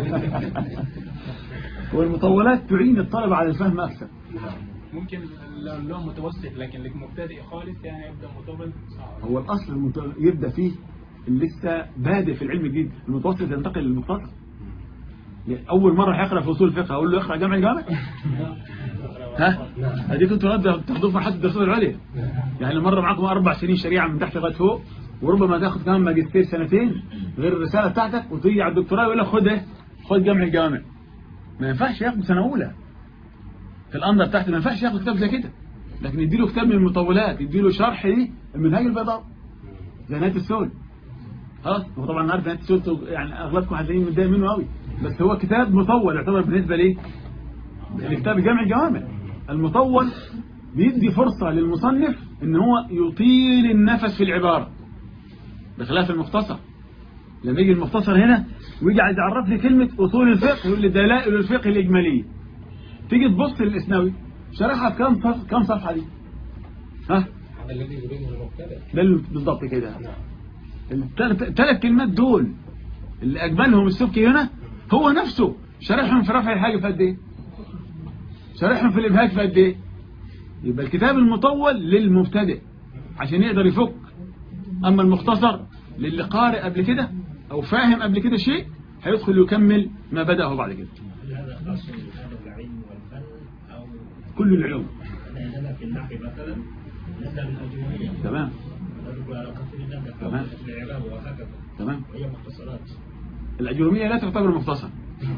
والمطولات تعين الطلبة على الفهم أكثر. ممكن لو متوسط، لكن لك مبتدئ خالص يعني يبدأ مطول صعب. هو الأصل يبدأ فيه اللي لسه بادئ في العلم الجديد. المتوسط ينتقل للمختصر. أول مرة هيقرأ في أصول الفقه أقول له اقرأ جامع الجامع. ها؟ هذيك انتوا تاخدوه في حد الدراسات العليا. يعني مرة معاكم 4 سنين شريعة من تحت لغاية فوق، وربما تاخد كمان ماجستير 2 غير الرسالة بتاعتك، وتيجي على الدكتوراه يقول لك خد جامع الجامع. ما ينفعش ياخد سنة أولى في الأنظر تحت، ما ينفعش ياخد كتاب زي كده. لكن يديله كتاب من المطولات، يديله شرح المنهاج البيضاء زي نهاية السول. خلاص. هو طبعا عارف نهاية السول يعني أغلبكم هتلاقيه متضايق منه قوي، بس هو كتاب مطول يعتبر بالنسبة ليه لكتاب جامع الجوامع. المطول بيدي فرصة للمصنف ان هو يطيل النفس في العبارة، بخلاف المختصر. لما يجي المختصر هنا ويجي عايز يعرف لي كلمة أصول الفقه يقول لي دلائل الفقه الإجمالية، تيجي تبص للإسناوي شرحها كم صفحة دي؟ ها؟ الذي يريده المبتدئ. ده بالضبط كده. ال3 كلمات دول اللي أجملهم السبكي هنا هو نفسه شرحهم في رفع الحاجة في قد إيه؟ شرحهم في الإبهاج في قد إيه؟ يبقى الكتاب المطول للمبتدئ عشان يقدر يفك، أما المختصر للي قارئ قبل كده أو فاهم قبل كده شيء هيدخل يكمل ما بدأه بعد كده. هذا خاص بالعلم والفن أو كل العلوم. عندنا في النحو مثلا نبدأ بالأجرومية. تمام. تمام. الإعراب وهكذا. تمام. وهي مختصرات. الأجرومية لا تعتبر مختصر.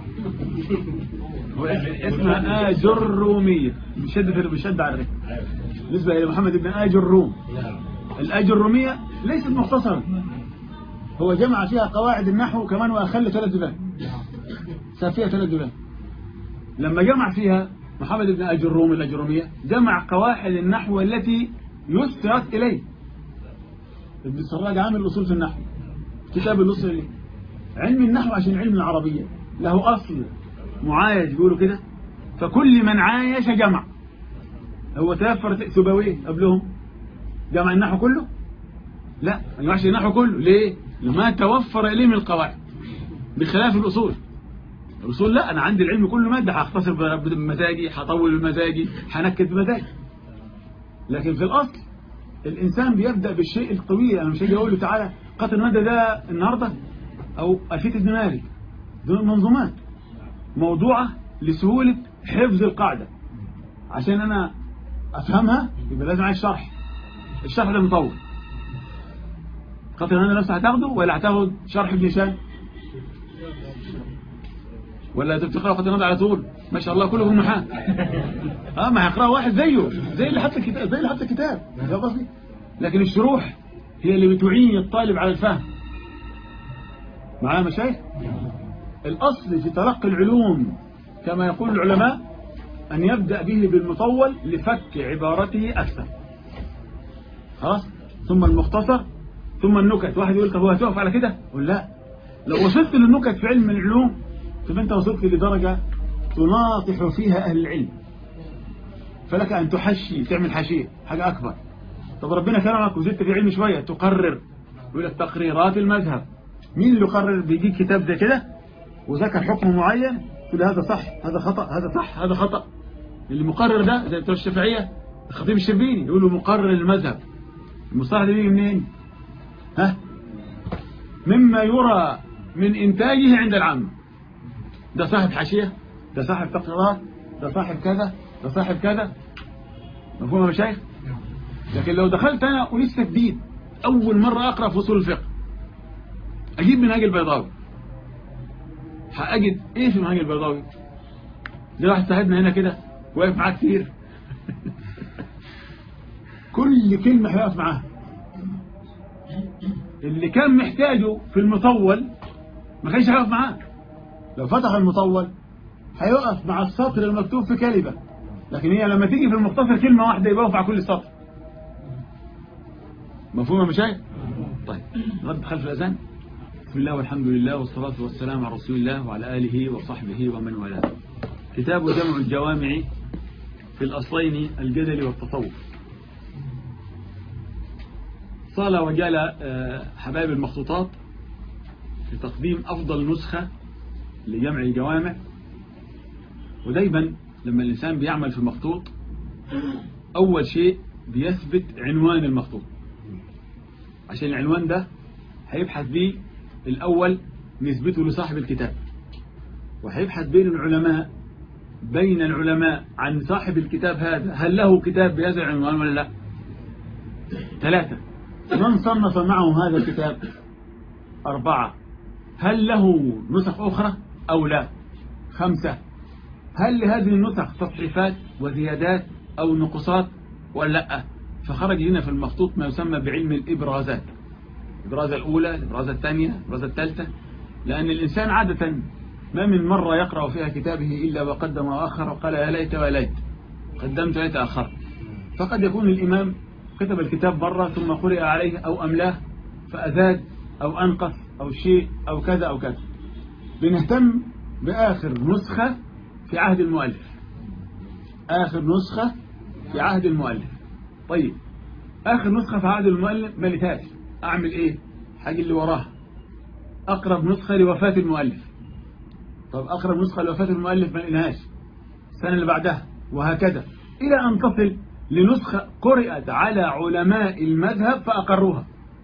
اسمها آجرومية بشد على الرئة. بالنسبة إلى محمد بن آجروم، الآجرومية ليست مختصرة، هو جمع فيها قواعد النحو كمان وأخل 3 دبان، صار فيها 3 دبان. لما جمع فيها محمد بن آجروم الأجرومية جمع قواعد النحو التي يسرت إليه. ابن السراج عامل أصول في النحو، كتاب الأصول إليه. علم النحو عشان علم العربية له أصل معايش بيقولوا كده، فكل من عايش جمع. هو توفر سبويه قبلهم جمع النحو كله؟ لا، ما يجمعش النحو كله. ليه؟ لما توفر إليه من القواعد، بخلاف الأصول. الأصول لا، أنا عندي العلم كله مادة، هختصر بمزاجي، هطول بمزاجي، هنكد بمزاجي. لكن في الأصل الإنسان بيبدأ بالشيء الطويل. أنا مش هاجي أقول له تعالى قطر المادة ده النهاردة أو ألفية ابن مالك، دول منظومات موضوعة لسهولة حفظ القاعدة. عشان أنا أفهمها يبقى لازم عايز شرح. الشرح ده مطول. قطر المادة نفسه هتاخده ولا هتاخد شرح ابن هشام ولا تقرأ خط النظر على طول ما شاء الله كلهم محا ما هيقرأ واحد زيه زي اللي حط الكتاب ده قصدي. لكن الشروح هي اللي بتعين الطالب على الفهم. معايا مشايخ؟ الأصل في تلقي العلوم كما يقول العلماء أن يبدأ به بالمطول لفك عبارته أكثر، خلاص، ثم المختصر، ثم النكت. واحد يقول طب هو هتقف على كده؟ قل لا، لو وصلت للنكت في علم العلوم تبقى أنت وصلت لدرجة تناطح فيها أهل العلم، فلك أن تحشي، تعمل حشيه حاجة أكبر. طب ربنا كرمك وزدت في علم شوية، تقرر، يقول لك تقريرات المذهب. مين اللي يقرر؟ بيجيب كتاب زي كده وذكر حكم معين تقول هذا صح، هذا خطأ، هذا صح، هذا خطأ. اللي مقرر ده زي بتوع الشافعية الخطيب الشربيني يقول له مقرر المذهب. المصطلح ده بيجي منين؟ مما يرى من إنتاجه عند العامة. ده صاحب حاشية، ده صاحب تقريرات، ده صاحب كذا، ده صاحب كذا. مفهوم يا مشايخ؟ لكن لو دخلت أنا ولسه جديد أول مرة أقرأ في أصول الفقه، أجيب منهاج البيضاوي، هأجد إيه في منهاج البيضاوي؟ زي واحد صاحبنا هنا كده واقف معاه كتير كل كلمة هيقف معاها. اللي كان محتاجه في المطول ما كانش هيقف معاه. لو فتح المطول هيقف مع السطر المكتوب في كلمة، لكن هي لما تيجي في المختصر كلمة واحدة يبقى على كل سطر. مفهوم يا مشايخ؟ طيب نرد خلف الأذان. بسم الله والحمد لله والصلاة والسلام على رسول الله وعلى آله وصحبه ومن والاه. كتاب جمع الجوامع في الأصلين الجدل والتصوف. صال وجال حبايب المخطوطات في تقديم أفضل نسخة لجمع الجوامع. ودايما لما الإنسان بيعمل في مخطوط أول شيء بيثبت عنوان المخطوط، عشان العنوان ده هيبحث به الأول نثبته لصاحب الكتاب، وهيبحث بين العلماء عن صاحب الكتاب هذا هل له كتاب بهذا العنوان ولا لا. 3 من صنف معه هذا الكتاب. 4 هل له نسخ أخرى أو لا. 5 هل لهذه النسخ تصحيفات وزيادات أو نقصات ولا لا. فخرج هنا في المخطوط ما يسمى بعلم الإبرازات، الإبرازة الأولى، الإبرازة الثانية، الإبرازة الثالثة. لأن الإنسان عادة ما من مرة يقرأ فيها كتابه إلا وقدم وآخر وقال يا ليت وليت قدمت وليت آخر. فقد يكون الإمام كتب الكتاب مرة ثم قرئ عليه أو أملاه فأزاد أو أنقص أو شيء أو كذا أو كذا. بنهتم بآخر نسخة في عهد المؤلف، آخر نسخة في عهد المؤلف. طيب آخر نسخة في عهد المؤلف ما لتاش، أعمل إيه؟ حاجة اللي وراها أقرب نسخة لوفاة المؤلف. طب أقرب نسخة لوفاة المؤلف ما لقيناهاش، السنة اللي بعدها، وهكذا إلى أن تصل لنسخة قرأت على علماء المذهب فأقروها.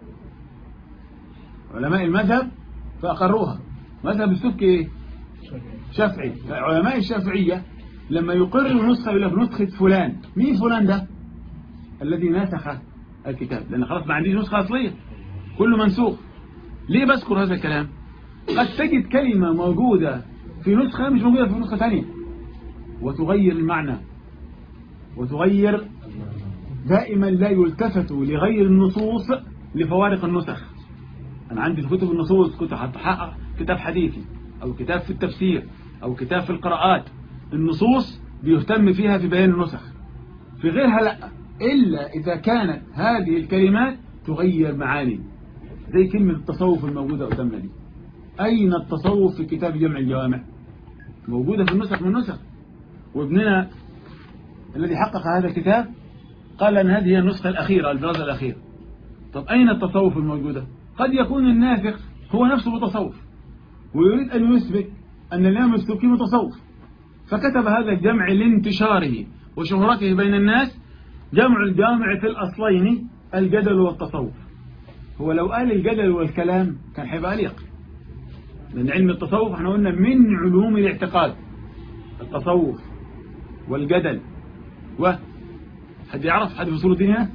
علماء المذهب فأقروها. مذهب السبكي إيه؟ شافعي. علماء الشافعية لما يقرروا نسخة يقول لك نسخة فلان. مين فلان ده؟ الذي نسخ الكتاب، لأن خلاص ما عنديش نسخة أصلية، كله منسوخ. ليه بذكر هذا الكلام؟ قد تجد كلمة موجودة في نسخة مش موجودة في نسخة ثانية وتغير المعنى وتغير. دائما لا يلتفت لغير النصوص لفوارق النسخ. أنا عندي في كتب النصوص كنت هتحقق كتاب حديثي أو كتاب في التفسير أو كتاب في القراءات، النصوص بيهتم فيها في بيان النسخ، في غيرها لا، إلا إذا كانت هذه الكلمات تغير معاني. زي كلمة التصوف الموجودة قدامنا دي. أين التصوف في كتاب جمع الجوامع؟ موجودة في النسخ من النسخ. وابننا الذي حقق هذا الكتاب قال أن هذه هي النسخة الأخيرة، البرازة الأخيرة. طب أين التصوف الموجودة؟ قد يكون الناسخ هو نفسه متصوف ويريد أن يثبت أن الإمام السبكي متصوف، فكتب هذا الجمع لانتشاره وشهرته بين الناس. جمع الجامع في الأصلين الجدل والتصوف. هو لو قال الجدل والكلام كان هيبقى أليق، لأن علم التصوف احنا قلنا من علوم الاعتقاد، التصوف والجدل. حد يعرف حد في أصول الدين هنا؟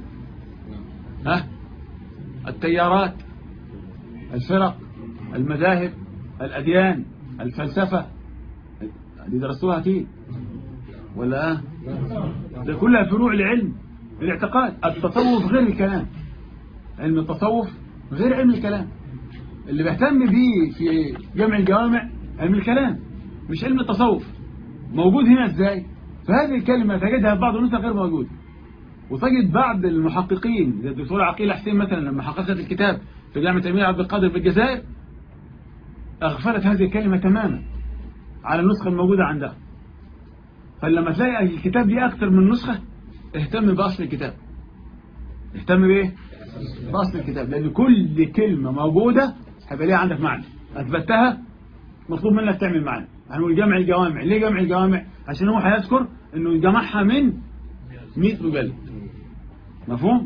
التيارات، الفرق، المذاهب، الأديان، الفلسفة، دي درستوها أكيد ولا ده كلها فروع العلم الاعتقاد. التصوف غير الكلام، علم التصوف غير علم الكلام. اللي بيهتم بيه في جمع الجوامع علم الكلام مش علم التصوف. موجود هنا ازاي؟ فهذه الكلمة تجدها في بعض النسخ غير موجودة، وتجد بعض المحققين زي الدكتور عقيل حسين مثلا لما حققت الكتاب في جامعة أمير عبد القادر في الجزائر أغفلت هذه الكلمة تماما على النسخة الموجودة عندها. فلما تلاقي الكتاب دي أكثر من نسخة اهتم بأصل الكتاب، اهتم بإيه؟ بأصل الكتاب، لأن كل كلمة موجودة هيبقى ليها عندك معنى، أثبتها مطلوب منك تعمل معنى. هنقول جمع الجوامع، ليه جمع الجوامع؟ عشان هو هيذكر إنه جمعها من 100 مجلد. مفهوم؟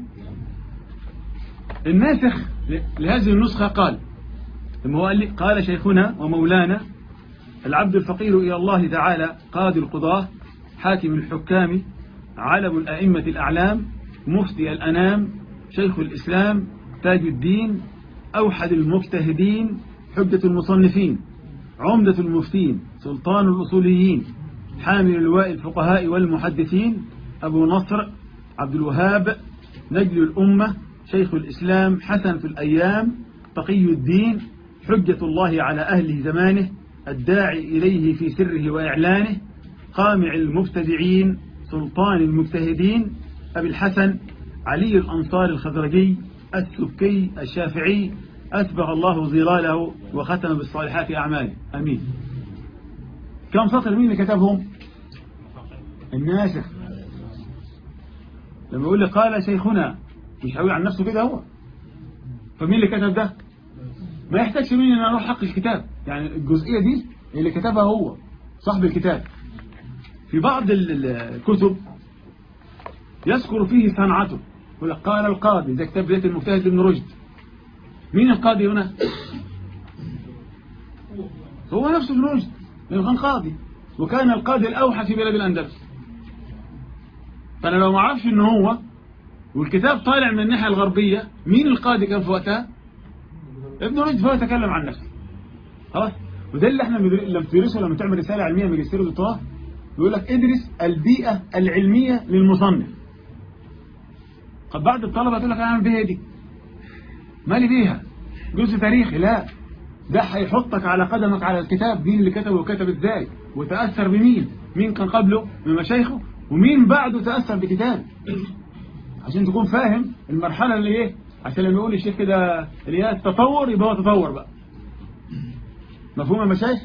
الناسخ لهذه النسخة قال، ثم هو قال شيخنا ومولانا العبد الفقير إلى الله تعالى قاضي القضاة حاكم الحكام علم الأئمة الأعلام مفتي الأنام شيخ الإسلام تاج الدين أوحد المجتهدين حجة المصنفين عمدة المفتين سلطان الأصوليين حامل لواء الفقهاء والمحدثين أبو نصر عبد الوهاب نجل الأمة شيخ الإسلام حسن في الأيام تقي الدين حجة الله على أهل زمانه الداعي إليه في سره وإعلانه قامع المبتدعين سلطان المجتهدين أبي الحسن علي الأنصار الخزرجي السبكي الشافعي أسبغ الله ظلاله وختم بالصالحات أعماله. أمين. كم سطر مين اللي كتبهم؟ الناسخ. لما يقول لي قال شيخنا مش هقول عن نفسه كده هو، فمين اللي كتب ده؟ ما يحتاجش مني ان انا اروح حق الكتاب، يعني الجزئية دي اللي كتبها هو صاحب الكتاب. في بعض الكتب يذكر فيه صنعته، يقول لك قال القاضي زي كتاب بداية المجتهد ابن رشد. مين القاضي هنا؟ هو نفسه ابن رشد لأنه كان قاضي، وكان القاضي الأوحى في بلاد الأندلس. فأنا لو ما اعرفش إن هو والكتاب طالع من الناحية الغربية، مين القاضي كان في وقتها؟ ابن رشد. فهو يتكلم عن نفسه خلاص. وده اللي احنا لما تدرسه لما تعمل رسالة علمية ماجستير ودكتوراه يقول لك ادرس البيئة العلمية للمصنف. قد بعض الطلبة تقول لك اعمل بيها دي مالي بيها جزء تاريخي، لا ده هيحطك على قدمك على الكتاب، مين اللي كتبه وكتب ازاي وتأثر بمين، مين كان قبله من مشايخه ومين بعده تأثر بكتاب، عشان تكون فاهم المرحلة اللي ايه. عشان لما يقول الشيخ كده الياس تطور يبقى هو تطور بقى. مفهوم يا مشايخ؟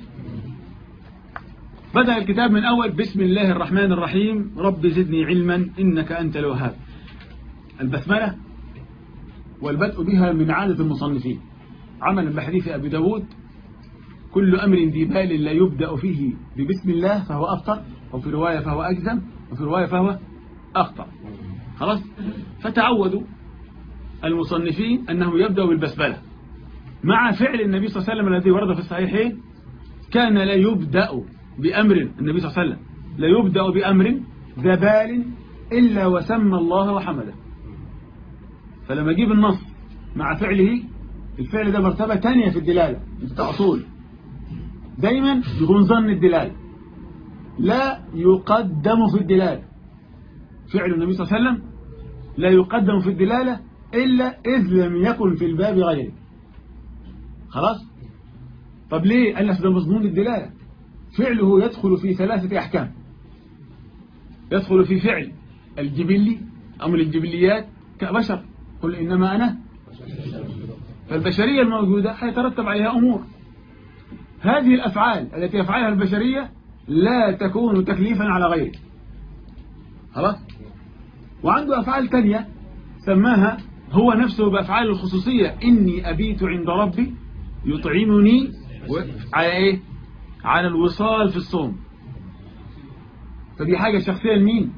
بدأ الكتاب من أول بسم الله الرحمن الرحيم رب زدني علما إنك أنت الوهاب. البسملة والبدء بها من عادة المصنفين عملا بحديث أبي داود كل أمر ذي بال لا يبدأ فيه ببسم الله فهو أفطر، وفي رواية فهو أجزم، وفي رواية فهو أخطأ. خلاص. فتعودوا المصنفين أنه يبدأ بالبسملة مع فعل النبي صلى الله عليه وسلم الذي ورد في الصحيحين كان لا يبدأ بأمر، النبي صلى الله عليه وسلم لا يبدأ بأمر ذا بال إلا وسمى الله وحمده. فلما يجيب النص مع فعله، الفعل ده مرتبة تانية في الدلالة أصول. دايما يكون ظن الدلالة لا يقدم في الدلالة. فعل النبي صلى الله عليه وسلم لا يقدم في الدلالة إلا إذ لم يكن في الباب غيره. خلاص. طب ليه؟ قال لك ده مضمون الدلالة. فعله يدخل في 3 أحكام. يدخل في فعل الجبلي أمر الجبليات كبشر قل إنما أنا، فالبشرية الموجودة هيترتب عليها أمور. هذه الأفعال التي يفعلها البشرية لا تكون تكليفا على غيره. خلاص. وعنده أفعال تانية سماها هو نفسه بأفعال الخصوصية إني أبيت عند ربي يطعمني على إيه؟ على الوصال في الصوم. فدي حاجة شخصية لمين؟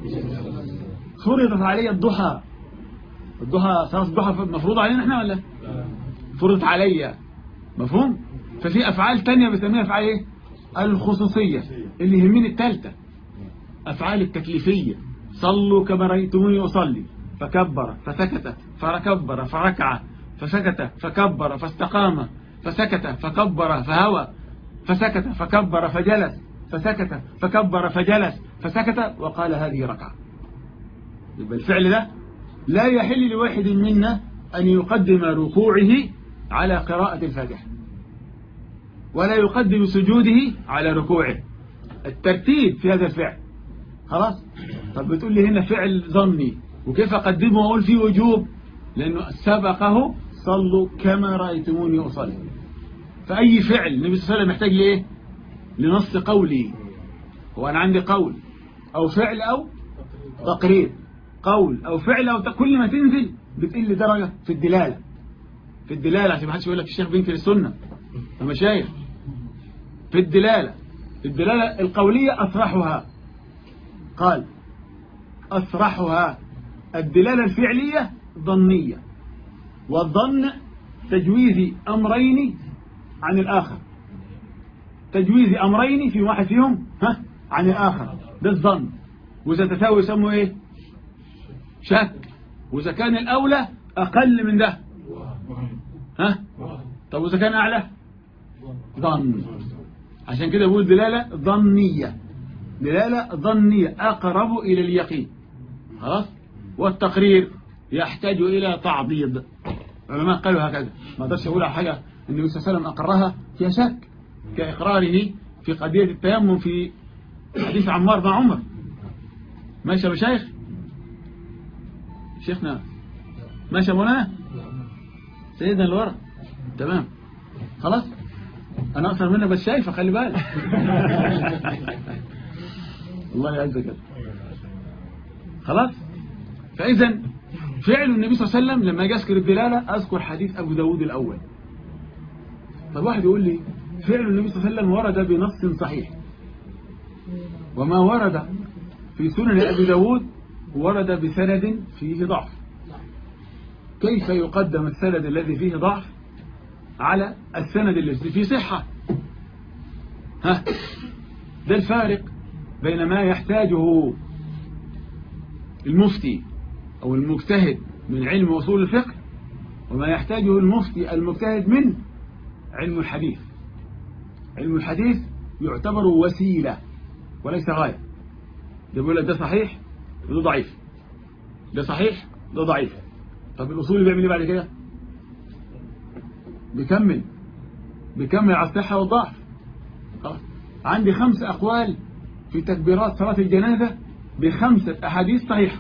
فرضت علي الضحى. صلاة الضحى مفروض علينا احنا ولا؟ فرضت علي. مفهوم؟ ففي أفعال تانية بسميها أفعال إيه؟ الخصوصية اللي يهمني الثالثة. أفعال التكليفية صلوا كما رأيتموني أصلي فكبر فسكت فكبر فركع فسكت فكبر فاستقام فسكت فكبر فهوى فسكت فكبر فجلس فسكت فكبر فجلس فسكت وقال هذه ركعة. يبقى الفعل ده لا يحل لواحد منا أن يقدم ركوعه على قراءة الفاتحة ولا يقدم سجوده على ركوعه. الترتيب في هذا الفعل خلاص. طب بتقول لي هنا فعل ظني وكيف أقدمه وأقول فيه وجوب؟ لأنه سبقه صلوا كما رأيتموني أصلي. فأي فعل النبي صلى الله عليه وسلم محتاج لإيه؟ لنص قولي. هو أنا عندي قول أو فعل أو تقرير. قول أو فعل أو كل ما تنزل بتقل درجة في الدلالة. في الدلالة عشان ما حدش يقول لك الشيخ بينكر السنة المشايخ. في الدلالة القولية أصرحها. قال أصرحها. الدلالة الفعلية ظنية. والظن تجويز أمرين عن الآخر. تجويز أمرين في واحد فيهم عن الآخر. ده الظن. وإذا تساوي يسموه إيه؟ شك. وإذا كان الأولى أقل من ده طب وإذا كان أعلى ظن. عشان كده بقول دلالة ظنية. دلالة ظنية أقرب إلى اليقين. خلاص. والتقرير يحتاج إلى تعضيد. العلماء قالوا هكذا. ما اقدرش أقول على حاجة النبي صلى الله عليه وسلم أقرها فيها شك كإقراره في قضية التيمم في حديث عمار بن عمر. ماشي يا مشايخ؟ شيخنا ماشي يا مولانا؟ سيدنا اللي ورا تمام. خلاص أنا أكثر منك بس شايفة خلي بالك. الله يعزك. خلاص. فإذا فعل النبي صلى الله عليه وسلم لما يذكر الدلالة أذكر حديث أبو داود الأول. طب واحد يقول لي فعل النبي صلى الله عليه وسلم ورد بنص صحيح وما ورد في سنن أبي داود ورد بسند فيه ضعف. كيف يقدم السند الذي فيه ضعف على السند الذي فيه صحة؟ ده الفارق بين ما يحتاجه المفتي أو المجتهد من علم وصول الفقه وما يحتاجه المفتي المجتهد من علم الحديث. علم الحديث يعتبر وسيلة وليس غاية. يقول لك ده صحيح وده ضعيف، ده صحيح ده ضعيف. طب الأصول بيعمل ايه بعد كده؟ بيكمل على الصحة والضعف. عندي 5 أقوال في تكبيرات صلاة الجنازة ب5 أحاديث صحيحة.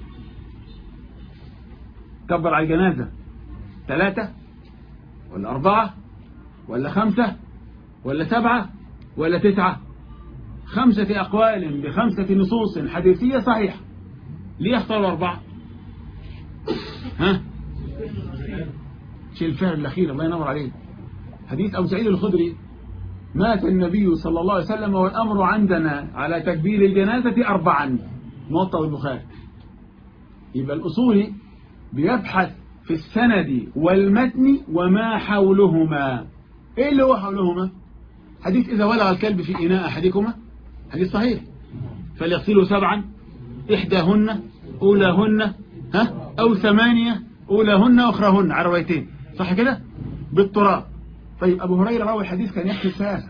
كبر على الجنازة 3 ولا 4 ولا 5 ولا 7 ولا 9؟ 5 أقوال ب5 نصوص حديثية صحيحة. ليه اختاروا 4؟ شيء الفعل الأخير الله ينور عليه. حديث أبو سعيد الخدري مات النبي صلى الله عليه وسلم والأمر عندنا على تكبير الجنازة 4. موطأ البخاري. يبقى الأصولي بيبحث في السند والمتن وما حولهما. ايه اللي هو حولهما؟ حديث إذا ولغ الكلب في إناء أحدكما حديث صحيح فليغسلوا 7 إحداهن أولاهن أو 8 أولاهن وأخراهن على روايتين صح كده بالتراب. طيب أبو هريرة روى الحديث كان يحكي 3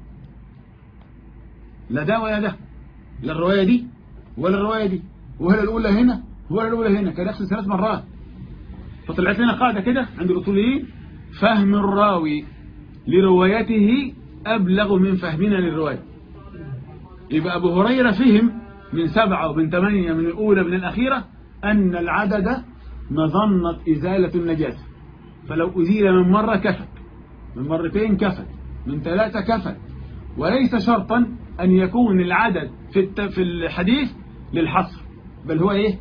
لا ده ولا ده، لا الرواية دي ولا الرواية دي، ولا الأولى هنا ولا الأولى هنا، كان يغسل 3 مرات. فطلعت لنا قاعدة كده عند الأصوليين فهم الراوي لروايته أبلغ من فهمنا للرواية. يبقى أبو هريرة فهم من 7 ومن 8 من الأولى من الأخيرة أن العدد مظنة إزالة النجاسة، فلو أزيل من مرة كفت، من مرتين كفت، من 3 كفت، وليس شرطا أن يكون العدد في الحديث للحصر، بل هو إيه؟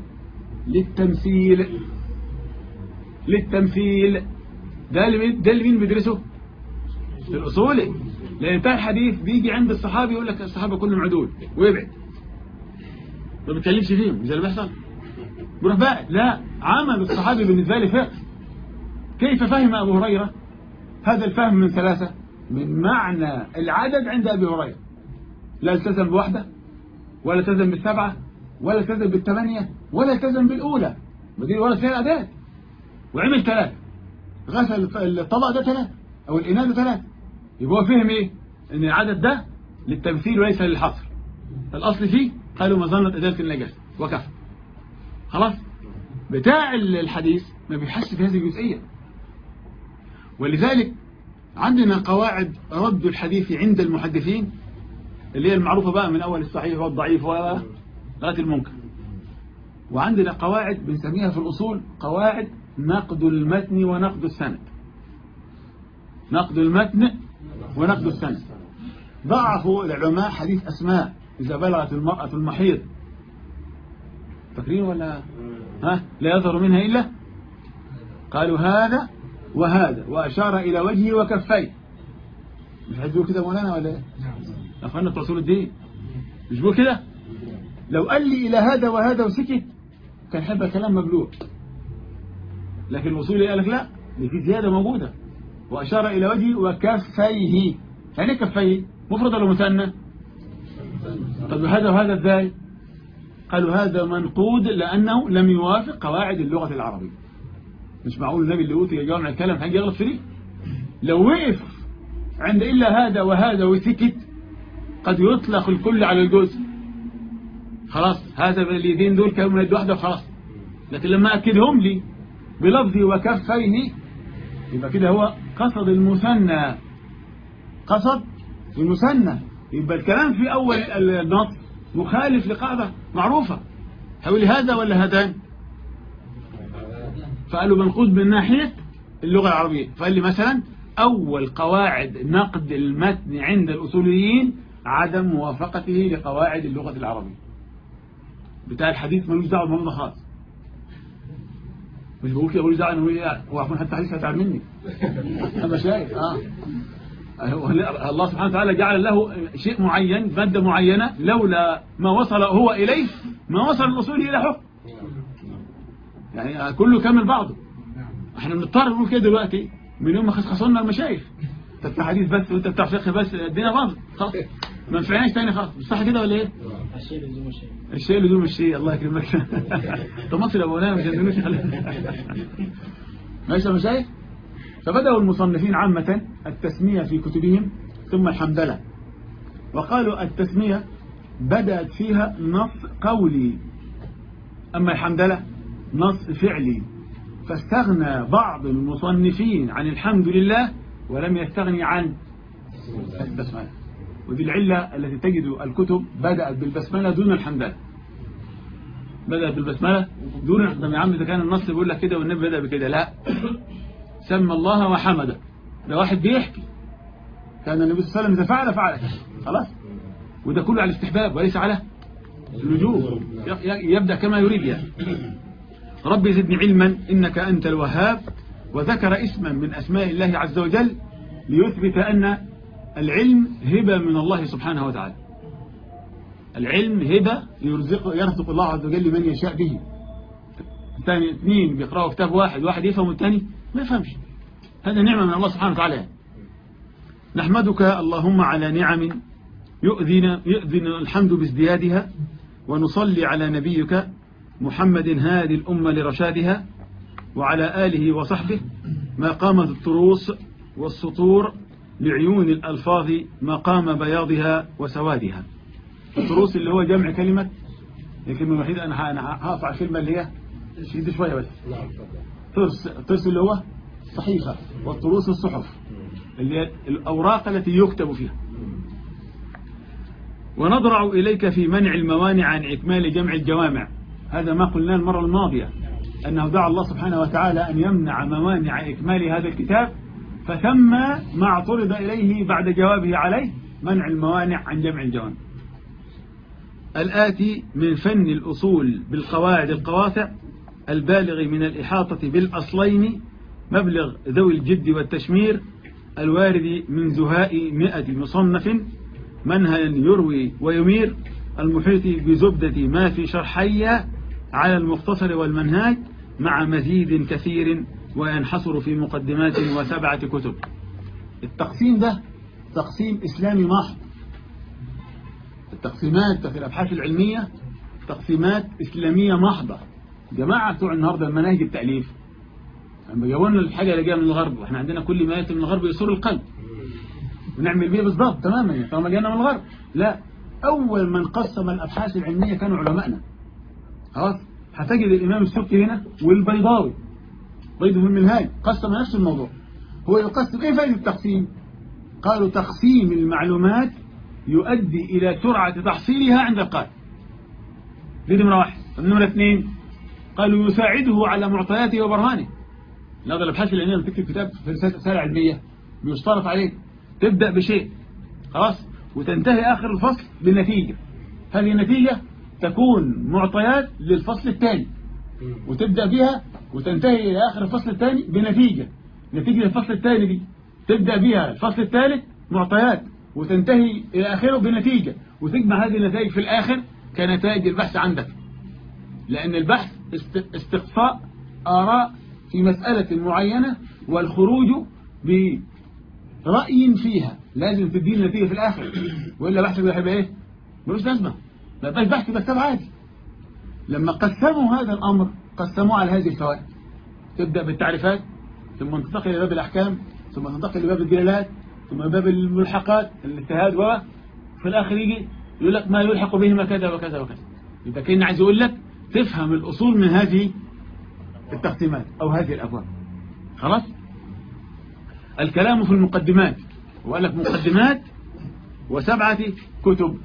للتمثيل. ده اللي مين بيدرسه؟ الأصولي. لأن بتاع الحديث بيجي عند الصحابي يقول لك الصحابة كلهم عدول ويبعد ما بيتكلمش فيهم زي اللي بيحصل بروح بقى. لا، عمل الصحابي بالنسبة لي فقه. كيف فهم أبو هريرة هذا الفهم من 3 من معنى العدد عند أبي هريرة؟ لا التزم ب1 ولا التزم ب7 ولا التزم ب8 ولا التزم بالأولى، بدي ولا فيها أعداد، وعمل 3 غسل الطبق ده 3 أو الإناث 3. يبقى هو فهم إيه؟ إن العدد ده للتمثيل وليس للحصر. الأصل فيه قالوا مظنة إزالة النجاسة وكفى. خلاص. بتاع الحديث ما بيحس في هذه الجزئية، ولذلك عندنا قواعد رد الحديث عند المحدثين اللي هي المعروفة بقى من أول الصحيح والضعيف ولغاية المنكر. وعندنا قواعد بنسميها في الأصول قواعد نقد المتن ونقد السند. نقد المتن ونقد السند. ضعفوا العلماء حديث أسماء إذا بلغت المرأة المحيض، فاكرين ولا لا يظهر منها إلا، قالوا هذا وهذا، وأشار إلى وجهه وكفيه. مش هتقول كده مولانا ولا ايه؟ أخوانا بتوع أصول الدين مش بقول كده؟ لو قال لي إلى هذا وهذا وسكت كان حب الكلام مبلوغ، لكن الوصول قال لك لا، دي في زيادة موجودة. وأشار إلى وجهه وكفيه. يعني كفيه مفرد ولا مثنى؟ طب هذا وهذا ازاي؟ قالوا هذا منقود لأنه لم يوافق قواعد اللغة العربية. مش معقول النبي اللي أوتي جامع الكلام هيجي يغلط فيه. لو وقف عند إلا هذا وهذا وسكت قد يطلق الكل على الجزء. خلاص هذا باليدين دول كانوا من يد واحدة وخلاص. لكن لما أكدهم لي بلفظي وكفيه يبقى كده هو قصد المثنى. قصد المثنى. يبقى الكلام في أول النص مخالف لقاعدة معروفة. هقول لي هذا ولا هذان؟ فقالوا منقود من ناحية اللغة العربية. فقال لي مثلا أول قواعد نقد المتن عند الأصوليين عدم موافقته لقواعد اللغة العربية. بتاع الحديث ملوش دعوة بالموضوع خالص. مش بقول كده ملوش دعوة انه هو عفوا حتى حديث هتعب مني. انا شايف الله سبحانه وتعالى جعل له شيء معين، مادة معينة، لولا ما وصل هو إليه ما وصل الأصول إلى حكم. يعني كله كامل بعضه. احنا بنضطر نقول كده دلوقتي من يوم ما خصصنا المشايخ. انت بتاع حديث بس وانت بتاع فقه بس، الدنيا باظت خلاص، ما نفعناش تاني خلاص. مش صح كده ولا ايه؟ الشيء لزوم الشيء. الله يكرمك. طب مصر يا مولانا مش هندنوش. ماشي يا مشايخ. فبدأوا المصنفين عامة التسمية في كتبهم ثم الحمدلة، وقالوا التسمية بدأت فيها نص قولي، أما الحمدلة نص فعلي. فاستغنى بعض المصنفين عن الحمد لله ولم يستغني عن البسملة. ودي العلة التي تجد الكتب بدأت بالبسملة دون الحمدلة. بدأت بالبسملة دون. طب يا عم إذا كان النص بيقول لك كده والنبي بدأ بكده، لا، سمى الله وحمده. ده واحد بيحكي كان النبي صلى الله عليه وسلم إذا فعل فعل خلاص. وده كله على الاستحباب وليس على الوجوب. يبدأ كما يريد يعني. ربي زدني علما إنك أنت الوهاب. وذكر اسما من أسماء الله عز وجل ليثبت أن العلم هبة من الله سبحانه وتعالى. العلم هبة يرزق الله عز وجل من يشاء به. ثاني اثنين بيقرأوا كتاب واحد يفهم والثاني ما يفهمش. هذا نعمة من الله سبحانه وتعالى. نحمدك اللهم على نعم يؤذن الحمد بازديادها، ونصلي على نبيك محمد هادي الأمة لرشادها، وعلى آله وصحبه ما قامت الطروس والسطور لعيون الألفاظ مقام بياضها وسوادها. الطروس اللي هو جمع كلمة، الكلمة الوحيدة أنا هقطع الكلمة اللي هي شديد شوية بس. طرس اللي هو صحيفة، والطروس الصحف اللي هي الأوراق التي يكتب فيها. ونضرع إليك في منع الموانع عن إكمال جمع الجوامع. هذا ما قلناه المرة الماضية، أنه دعا الله سبحانه وتعالى أن يمنع موانع إكمال هذا الكتاب، فثم ما اعترض إليه بعد جوابه عليه منع الموانع عن جمع الجوامع. الآتي من فن الأصول بالقواعد القواطع البالغ من الإحاطة بالأصلين مبلغ ذوي الجد والتشمير الوارد من زهاء 100 مصنف منهلا يروي ويمير المحيط بزبدة ما في شرحي على المختصر والمنهاج مع مزيد كثير وينحصر في مقدمات و7 كتب. التقسيم ده تقسيم إسلامي محض. التقسيمات في الأبحاث العلمية تقسيمات إسلامية محضة. جماعة بتوع النهاردة المناهج التأليف لما جابوا لنا الحاجة اللي جايه من الغرب، واحنا عندنا كل ما يأتي من الغرب يسر القلب ونعمل بيه بالضبط تماما يعني طالما جانا من الغرب. لا، أول من قسم الأبحاث العلمية كانوا علماءنا. خلاص، هتجد الإمام السبكي هنا والبيضاوي بيض في المنهاج قسم نفس الموضوع. هو يقسم إيه فائدة التقسيم؟ قالوا تقسيم المعلومات يؤدي إلى سرعة تحصيلها عند القارئ. دي نمرة واحد. نمرة اثنين، قالوا يساعده على معطياته وبرهانه. نظر الأبحاث العلمية لما تكتب كتاب في رسالة علمية بيشترط عليك تبدأ بشيء خلاص وتنتهي آخر الفصل بنتيجة. هذه النتيجة تكون معطيات للفصل الثاني، وتبدأ بها وتنتهي إلى آخر الفصل الثاني بنتيجة. نتيجة الفصل الثاني دي تبدأ بها الفصل الثالث معطيات، وتنتهي إلى آخره بنتيجة، وتجمع هذه النتائج في الآخر كنتائج البحث عندك. لأن البحث استقصاء آراء في مسألة معينة والخروج برأي فيها، لازم تدين نتيجة في الآخر، وإلا بحث بيبقى إيه؟ ملوش لازمة، ما يبقاش بحث بكتاب عادي. لما قسموا هذا الأمر قسموه على هذه الفوائد. تبدأ بالتعريفات، ثم تنتقل إلى باب الأحكام، ثم تنتقل إلى باب الدلالات، ثم باب الملحقات الاجتهاد، وفي الآخر يجي يقول لك ما يلحق بهما كذا وكذا وكذا. يبقى كأن عايز يقول لك تفهم الأصول من هذه التقسيمات أو هذه الأبواب. خلاص. الكلام في المقدمات، وقال لك مقدمات و7 كتب.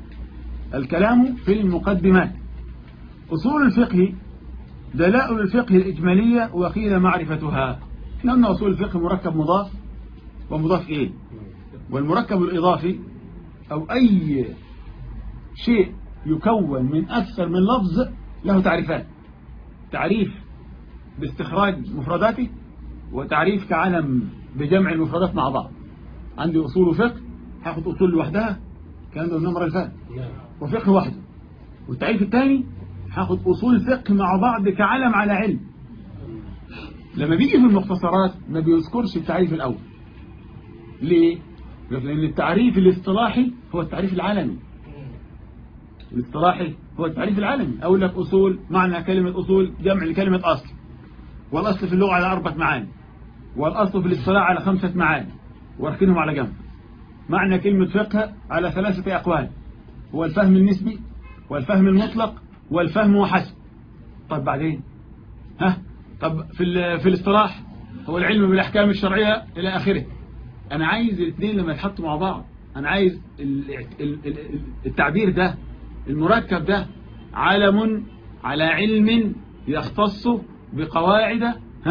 الكلام في المقدمات. أصول الفقه، دلائل الفقه الإجمالية وقيل معرفتها. احنا قلنا أصول الفقه مركب مضاف ومضاف إيه، والمركب الإضافي أو أي شيء يكون من أكثر من لفظ له تعريفات. تعريف باستخراج مفرداته، وتعريف كعلم بجمع المفردات مع بعض. عندي أصول فقه هاخد أصول لوحدها كان ده النمرة اللي فات، وفقه وحده. والتعريف الثاني هاخد أصول فقه مع بعض كعلم على علم. لما بيجي في المختصرات ما بيذكرش التعريف الأول. ليه؟ لأن التعريف الاصطلاحي هو التعريف العالمي. الاصطلاحي هو التعريف العالمي. أقول لك أصول، معنى كلمة أصول جمع لكلمة أصل، والأصل في اللغة على 4 معاني، والأصل في الاصطلاح على 5 معاني، واركنهم على جنب. معنى كلمة فقه على 3 أقوال، هو الفهم النسبي والفهم المطلق والفهم وحسب. طب بعدين طب في الاصطلاح هو العلم بالأحكام الشرعية إلى آخره. أنا عايز الاثنين لما يتحطوا مع بعض، أنا عايز التعبير ده المركب ده علم على علم يختص بقواعد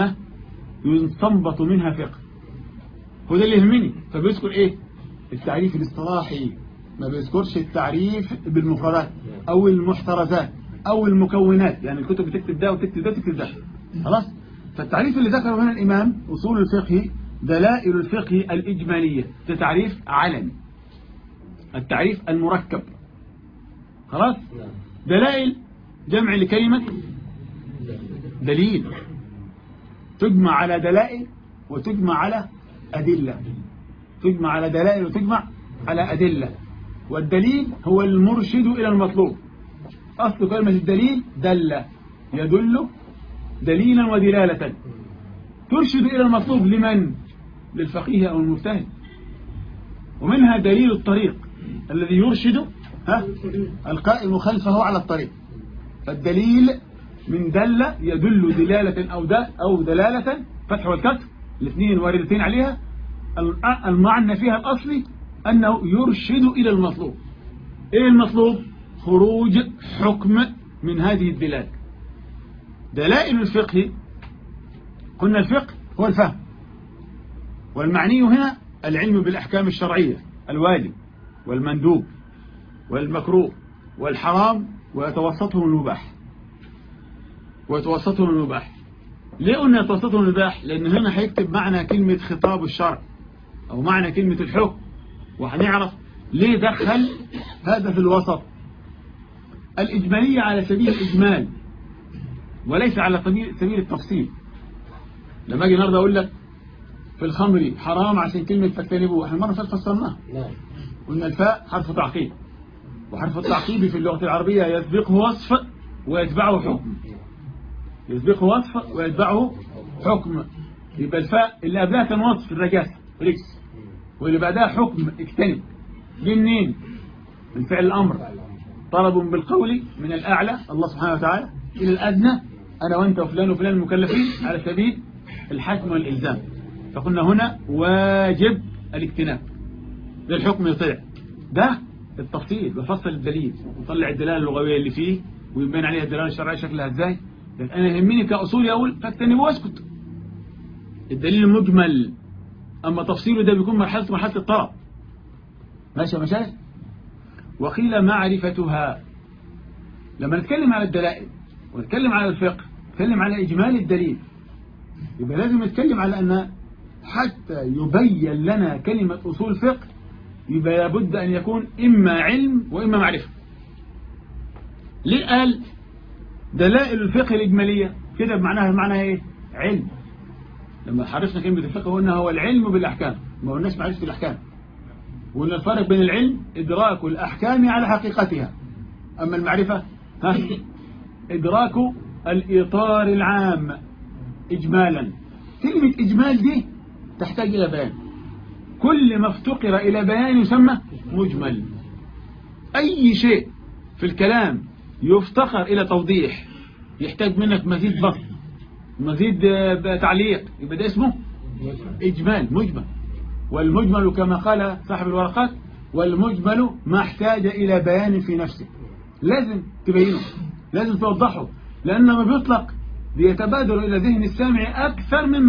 ينصنبط منها فقه. هو ده اللي يهمني. فبيذكر ايه؟ التعريف الاصطلاحي، ما بيذكرش التعريف بالمفردات او المحترزات او المكونات. يعني الكتب بتكتب ده وتكتب ده وتكتب ده. خلاص. فالتعريف اللي ذكره هنا الإمام أصول الفقه دلائل الفقه الإجمالية، ده تعريف علمي، التعريف المركب. خلاص. دلائل جمع لكلمة دليل، تجمع على دلائل وتجمع على أدلة، تجمع على دلائل وتجمع على أدلة. والدليل هو المرشد إلى المطلوب. أصل كلمة الدليل دل، يدل دليلا ودلالة، ترشد إلى المطلوب. لمن؟ للفقيه أو المجتهد. ومنها دليل الطريق الذي يرشد القائم خلفه على الطريق. فالدليل من دل يدل دلالة أو دلالة، فتح والكسر الاثنين واردتين عليها. المعنى فيها الأصلي أنه يرشد إلى المطلوب. إيه المطلوب؟ خروج حكم من هذه الدلالة. دلائل الفقه، قلنا الفقه هو الفهم، والمعني هنا العلم بالأحكام الشرعية، الواجب والمندوب والمكروه والحرام، ويتوسطهم المباح. ويتوسطهم المباح. ليه قلنا يتوسطهم المباح؟ لأن هنا هيكتب معنى كلمة خطاب الشرع أو معنى كلمة الحكم، وهنعرف ليه دخل هذا في الوسط. الإجمالية على سبيل الإجمال وليس على سبيل التفصيل. لما أجي النهارده أقول لك في الخمر حرام عشان كلمة فاجتنبوه، احنا مرة فاتت فسرناها. قلنا الفاء حرف تعقيب، وحرف التعقيب في اللغة العربية يسبقه وصف ويتبعه حكم. يسبقه وصف ويتبعه حكم، يبقى الفاء اللي قبلها كان وصف الرجاسة رجس، واللي بعدها حكم اجتنب. دي منين؟ من فعل الأمر، طلب بالقول من الأعلى الله سبحانه وتعالى إلى الأدنى، أنا وأنت وفلان وفلان المكلفين على سبيل الحتم والإلزام. فقلنا هنا واجب الاجتناب، ده الحكم يطيع، ده التفصيل بفصل الدليل وطلع الدلالة اللغوية اللي فيه ويبين عليها الدلالة الشرعية شكلها ازاي. لأن أنا يهمني كأصول أقول فاجتنب واسكت، الدليل مجمل، أما تفصيله ده بيكون مرحلة الطلب. ماشي يا مشايخ. وقيل معرفتها، لما نتكلم على الدلائل ونتكلم على الفقه نتكلم على إجمال الدليل، يبقى لازم نتكلم على أن حتى يبين لنا كلمة أصول فقه يبقى لابد أن يكون إما علم وإما معرفة. ليه قال دلائل الفقه الإجمالية كده؟ معناها إيه؟ علم. لما حرفنا كلمة الفقه قلنا هو العلم بالأحكام، ما قلناش معرفة الأحكام. وقلنا الفرق بين العلم إدراك الأحكام على حقيقتها، أما المعرفة إدراك الإطار العام إجمالا. كلمة إجمال دي تحتاج إلى بيان، كل ما افتقر إلى بيان يسمى مجمل. أي شيء في الكلام يفتقر إلى توضيح يحتاج منك مزيد بسط مزيد تعليق، يبقى ده اسمه إجمال مجمل. والمجمل كما قال صاحب الورقات والمجمل ما احتاج إلى بيان في نفسه، لازم تبينه لازم توضحه، لأنه ما بيطلق بيتبادر إلى ذهن السامع أكثر من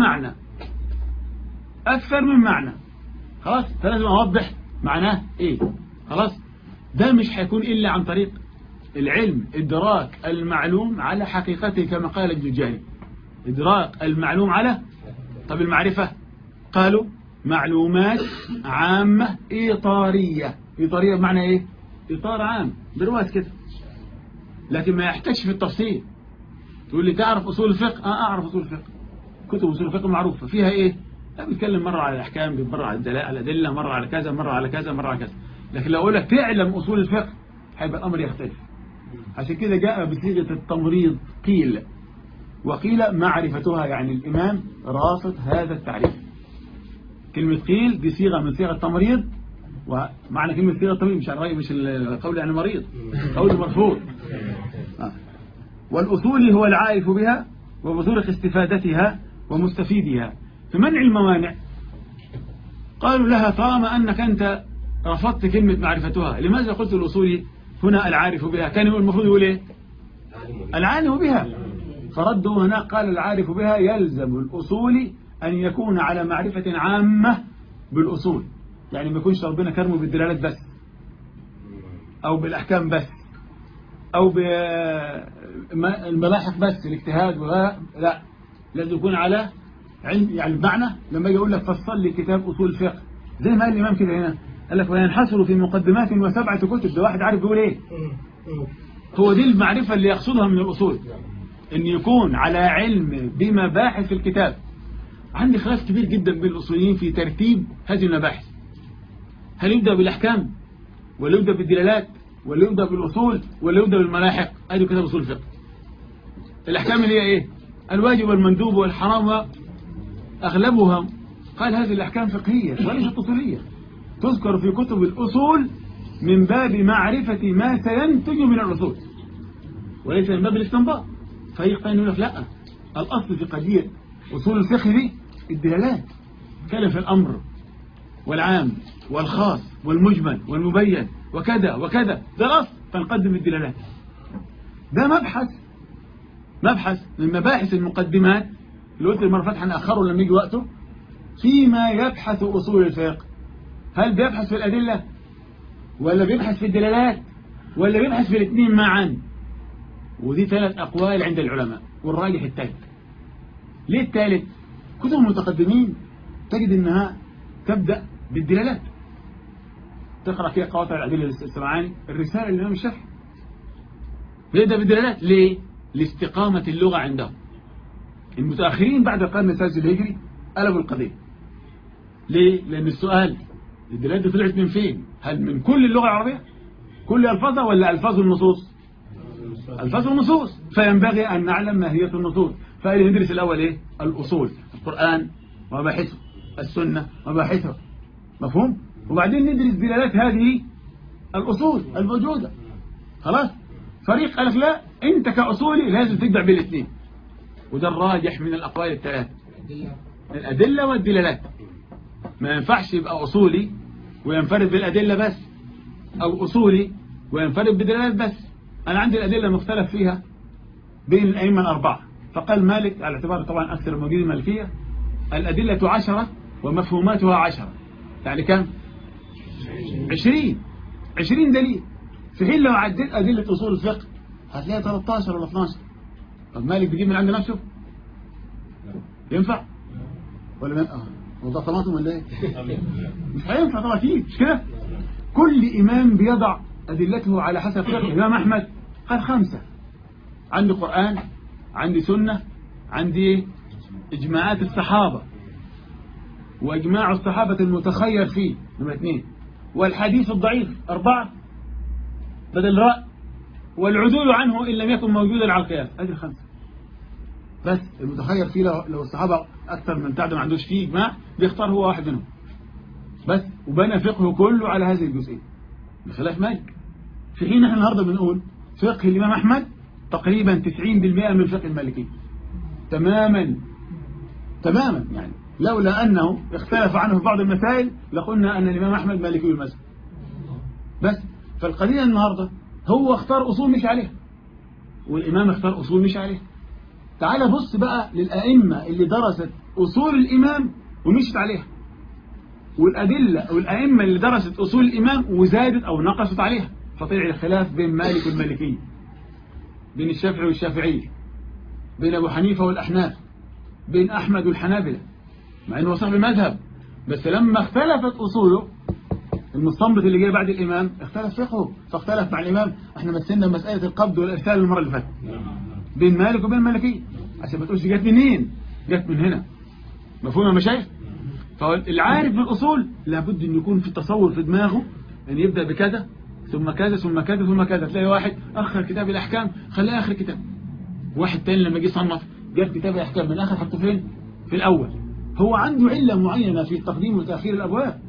معنى خلاص، فلازم أوضح معناه إيه. خلاص، ده مش هيكون إلا عن طريق العلم، إدراك المعلوم على حقيقته كما قال الجوجاني، إدراك المعلوم على. طب المعرفة قالوا معلومات عامة إطارية بمعنى إيه؟ إطار عام برواز كده، لكن ما يحتاجش في التفصيل. تقول لي تعرف أصول الفقه؟ أعرف أصول الفقه، كتب أصول الفقه معروفة فيها إيه؟ بيتكلم مرة على الأحكام، مرة على الأدلة، مرة على كذا، مرة على كذا، مرة على كذا. لكن لو أقول لك تعلم أصول الفقه هيبقى الأمر يختلف. عشان كده جاء بصيغة التمريض قيل، وقيل معرفتها، يعني الإمام رافض هذا التعريف. كلمة قيل دي صيغة من صيغة التمريض، ومعنى كلمة صيغة التمريض مش القول يعني مريض، قول مرفوض. والأصول هو العارف بها وبطرق استفادتها ومستفيدها. في منع الموانع قالوا لها طالما أنك أنت رفضت كلمة معرفتها، لماذا قلت الأصول هنا العارف بها؟ كان المفروض يقول إيه؟ العالم بها. فردوا هنا قال العارف بها يلزم الأصول أن يكون على معرفة عامة بالأصول، يعني ما يكونش ربنا كرمه بالدلالات بس أو بالأحكام بس أو بالملاحق بس الاجتهاد، لا، لازم يكون على علم. يعني بمعنى لما يجي يقول لك فصل لي كتاب أصول الفقه زي ما قال الإمام كده هنا، قال لك وينحصر في مقدمات و7 كتب، ده واحد عارف بيقول إيه. هو دي المعرفة اللي يقصدها من الأصول، أن يكون على علم بمباحث الكتاب. عندي خلاف كبير جدا بين الأصوليين في ترتيب هذه المباحث، هل يبدأ بالأحكام ولا يبدأ بالدلالات ولا يبدأ بالأصول ولا يبدأ بالملاحق؟ هذه كتاب أصول الفقه. الأحكام اللي هي إيه؟ الواجب والمندوب والحرام أغلبها، قال هذه الأحكام فقهية وليست أصولية، تذكر في كتب الأصول من باب معرفة ما سينتج من الأصول وليس من باب الاستنباط. فيقول لك لا، الأصل في قضية أصول الفقه دي الدلالات، كلام في الأمر والعام والخاص والمجمل والمبين وكذا وكذا، ده الأصل، فنقدم الدلالات. ده مبحث من مباحث المقدمات اللي قلت المرة فاتحة نأخره لما يجي وقته، فيما يبحث أصول الفقه. هل بيبحث في الأدلة ولا بيبحث في الدلالات ولا بيبحث في الاثنين معا؟ ودي 3 أقوال عند العلماء، والراجح الثالث. ليه الثالث؟ كتب المتقدمين تجد أنها تبدأ بالدلالات، تقرأ فيها قواطع الأدلة للسمعاني، الرسالة للإمام الشافعي بيبدأ بالدلالات. ليه؟ لاستقامة اللغة عندهم. المتأخرين بعد القرن الثالث الهجري قلبوا القضية. ليه؟ لأن السؤال الدلالات دي طلعت من فين؟ هل من كل اللغة العربية؟ كل ألفاظها ولا ألفاظ النصوص؟ ألفاظ النصوص. فينبغي أن نعلم ماهية النصوص، فقال ندرس الأول إيه؟ الأصول، القرآن ومباحثه، السنة ومباحثه، مفهوم؟ وبعدين ندرس دلالات هذه الأصول الموجودة. خلاص؟ فريق قال لك لا، أنت كأصولي لازم تتبع بالاثنين، وده الراجح من الأقوال الثلاث، الأدلة والدلالات. ما ينفعش يبقى أصولي وينفرد بالأدلة بس، أو أصولي وينفرد بالدلالات بس. أنا عندي الأدلة مختلف فيها بين الأئمة الأربعة، فقال مالك على اعتبار طبعا أكثر الموجودين المالكية الأدلة 10 ومفهوماتها 10، يعني كم؟ 20 دليل. في حين لو عديت أدلة أصول الفقه هتلاقي 13 ولا 12. طب مالك بيجيب من عند نفسه؟ ينفع؟ ولا من موضوع طماطم ولا ايه؟ مش هينفع طبعا، فيه مش كده؟ كل إمام بيضع أدلته على حسب فقه. الإمام أحمد قال 5، عندي قرآن، عندي سنة، عندي إجماعات الصحابة، وإجماع الصحابة المتخير فيه نمرة 2، والحديث الضعيف 4 بدل رأي، والعدول عنه إن لم يكن موجودا على القياس. أدي 5 بس. المتخير فيه لو الصحابة أكثر من تعدد ما عندوش فيه إجماع بيختار هو واحد منهم بس، وبنى فقهه كله على هذه الجزئية بخلاف مالك. في حين احنا النهارده بنقول فقه الإمام أحمد تقريبا 90% من فقه المالكي تماما يعني، لولا أنه اختلف عنه في بعض المسائل لقلنا أن الإمام أحمد مالكي المذهب بس. فالقضية النهارده هو اختار أصول مش عليها، والإمام اختار أصول مش عليها. تعال بص بقى للأئمة اللي درست أصول الإمام ومشت عليها، والأدلة والأئمة اللي درست أصول الإمام وزادت أو نقصت عليها. فطلع الخلاف بين مالك والمالكي، بين الشافعي والشافعي، بين أبو حنيفة والأحناف، بين أحمد والحنابلة، مع أنه صاحب المذهب. بس لما اختلفت أصوله المستنبط اللي جاي بعد الإمام اختلف فقهه، فاختلف مع الإمام. احنا مثلنا مسألة القبض والإرسال المرة اللي فاتت بين مالك وبين المالكي، عشان ما تقولش جت منين، جت من هنا. مفهوم يا مشايخ؟ فالعارف بالأصول لابد أن يكون في التصور في دماغه أن يبدأ بكذا ثم كذا ثم كذا ثم كذا. تلاقي واحد أخر كتاب الأحكام خلاه آخر كتاب، واحد تاني لما جه صنف جاب كتاب الأحكام من آخر حطه فين؟ في الأول. هو عنده علة معينة في تقديم وتأخير الأبواب.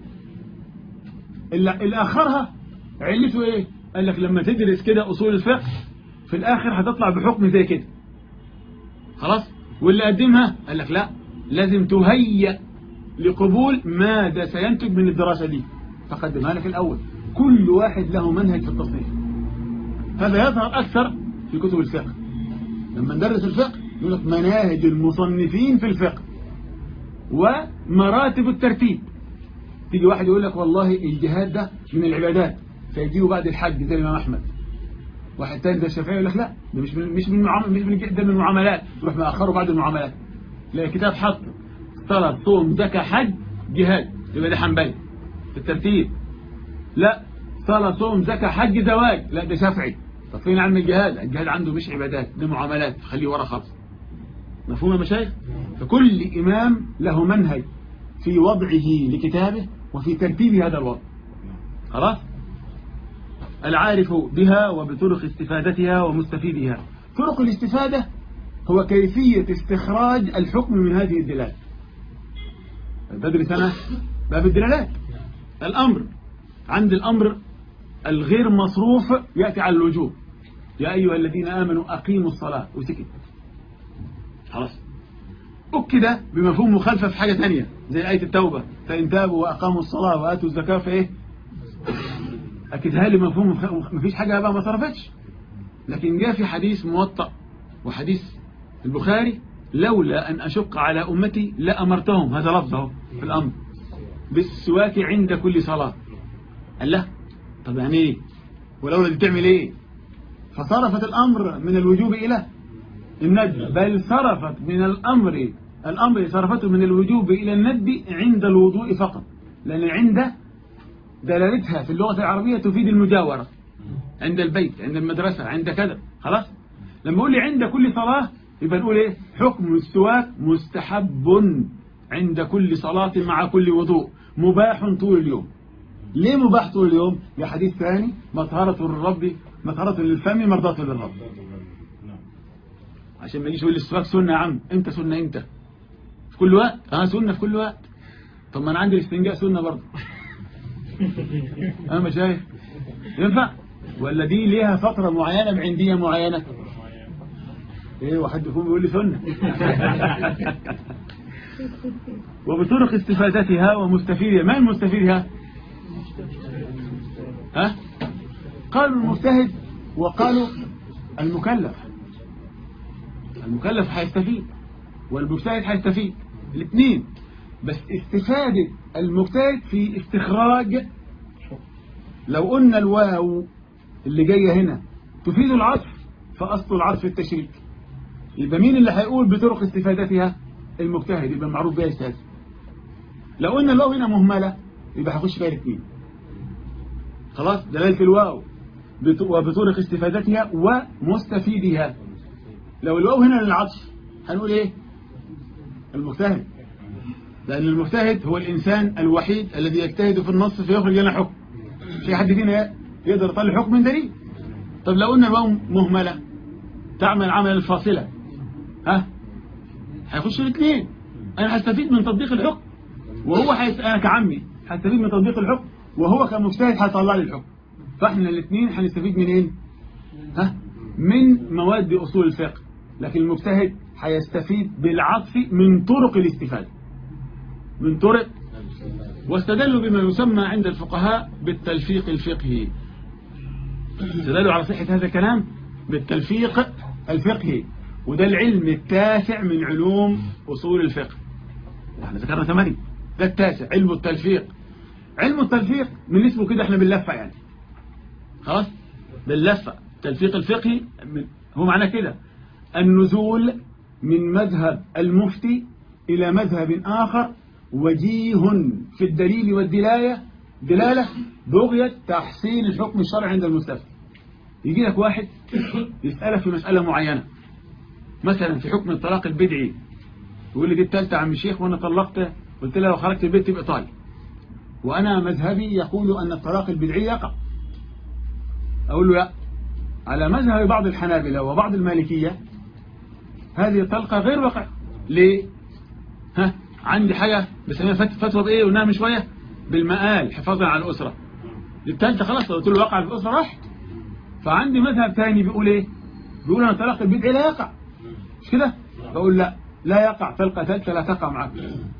اللي أخرها علته إيه؟ قال لك لما تدرس كده أصول الفقه في الآخر هتطلع بحكم زي كده، خلاص. واللي قدمها قال لك لا، لازم تهيأ لقبول ماذا سينتج من الدراسة دي، فقدمها لك الأول. كل واحد له منهج في التصنيف. هذا يظهر أكثر في كتب الفقه. لما ندرس الفقه يقول لك مناهج المصنفين في الفقه ومراتب الترتيب. تيجي واحد يقول لك والله الجهاد ده من العبادات فيجيه بعد الحج زي الإمام أحمد. واحد تاني ده الشافعي يقول لك لا، ده مش من ده من المعاملات، يروح مأخره بعد المعاملات. لا، كتاب حط صلاة صوم زكاة حج جهاد، يبقى ده حنبلي في الترتيب. لا، صلاة صوم زكاة حج زواج، لا ده شافعي. طب فين علم الجهاد؟ الجهاد عنده مش عبادات، ده معاملات، خليه ورا خالص. مفهوم يا مشايخ؟ فكل إمام له منهج في وضعه لكتابه وفي ترتيب هذا الوضع. خلاص؟ العارف بها وبطرق استفادتها ومستفيدها. طرق الاستفادة هو كيفية استخراج الحكم من هذه الدلالات. بدرس أنا باب الدلالات. الأمر، عند الأمر الغير مصروف يأتي على الوجوب. يا أيها الذين آمنوا أقيموا الصلاة، وسكت. خلاص. أكد بمفهوم مخالفة في حاجة ثانية زي آية التوبة، فإن تابوا وأقاموا الصلاة وآتوا الزكاة فإيه؟ أكدها لي مفهوم مفيش حاجة بقى ما صرفتش. لكن جاء في حديث موطأ وحديث البخاري لولا أن أشق على أمتي لأمرتهم، هذا لفظه في الأمر، بالسواك عند كل صلاة. قال له طب يعني إيه؟ ولولا دي تعمل إيه؟ فصرفت الأمر من الوجوب إلى الندب، بل صرفت من الأمر صرفته من الوجوب إلى الندب عند الوضوء فقط، لأن عند دلالتها في اللغة العربية تفيد المجاورة، عند البيت، عند المدرسة، عند كذا. خلاص. لما يقول لي عند كل صلاة يبقى نقول ايه؟ حكم السواك مستحب عند كل صلاة مع كل وضوء، مباح طول اليوم. ليه مباح طول اليوم؟ لحديث ثاني مطهرة للرب، مطهرة للفم مرضاة للرب. عشان ما يجيش يقول لي السواك سنة يا عم. امتى سنة؟ امتى؟ في كل وقت. سنة في كل وقت. طب ما انا عندي الاستنجاء سنة برضه. مش شايف ينفع؟ ولا دي ليها فترة معينة بعندية معينة؟ ايه واحد يكون بيقول لي سنة. وبطرق استفادتها ومستفيدها. ما المستفيدها؟ قالوا المجتهد وقالوا المكلف. المكلف هيستفيد والمجتهد هيستفيد الاثنين، بس استفادة المجتهد في استخراج. لو قلنا الواو اللي جاية هنا تفيد العطف، فأصل العطف التشريك، يبقى مين اللي هيقول بطرق استفادتها؟ المجتهد، يبقى معروف بها اجتهاد. لو قلنا الواو هنا مهملة يبقى هيخش فيها الاثنين. خلاص، دلالة الواو وبطرق استفادتها ومستفيدها. لو الواو هنا للعطف هنقول ايه؟ المجتهد، لأن المجتهد هو الإنسان الوحيد الذي يجتهد في النص فيخرج لنا حكم. في حد فينا يقدر يطلع حكم من دليل. طب لو قلنا الواو مهملة تعمل عمل الفاصلة، هيخش الاثنين. أنا هستفيد من تطبيق الحكم وهو أنا كعمي هستفيد من تطبيق الحكم وهو كمجتهد هيطلع لي الحكم. فاحنا الاثنين هنستفيد منين؟ من مواد أصول الفقه. لكن المجتهد هيستفيد بالعطف من طرق الاستفادة، من طرق. واستدلوا بما يسمى عند الفقهاء بالتلفيق الفقهي. استدلوا على صحة هذا الكلام بالتلفيق الفقهي، وده العلم التاسع من علوم أصول الفقه. احنا ذكرنا 8، ده التاسع، علم التلفيق. علم التلفيق من اسمه كده احنا بنلفق يعني. خلاص، باللفق. التلفيق الفقهي هو معناه كده النزول من مذهب المفتي إلى مذهب آخر وجيه في الدليل والدلالة بغية تحسين الحكم الشرعي عند المستفتي. يجي لك واحد يسألك في مسألة معينة، مثلا في حكم الطلاق البدعي، يقول لي دي الثالثة عم الشيخ وانا طلقت، قلت له لو خرجت البيت تبقى طالق، وانا مذهبي يقول ان الطلاق البدعي يقع. اقول له لا، على مذهب بعض الحنابلة وبعض المالكية هذه الطلقة غير وقع. ليه؟ عندي حاجة بسميها فتوى بايه ونام شوية بالمقال حفاظا على الأسرة. الثالثة خلاص لو قلت له وقع في الأسرة راحت. فعندي مذهب ثاني بيقول ايه؟ بيقول ان الطلاق البدعي لا يقع، مش كده؟ بقول لا يقع، طلقة ثالثة لا تقع معك.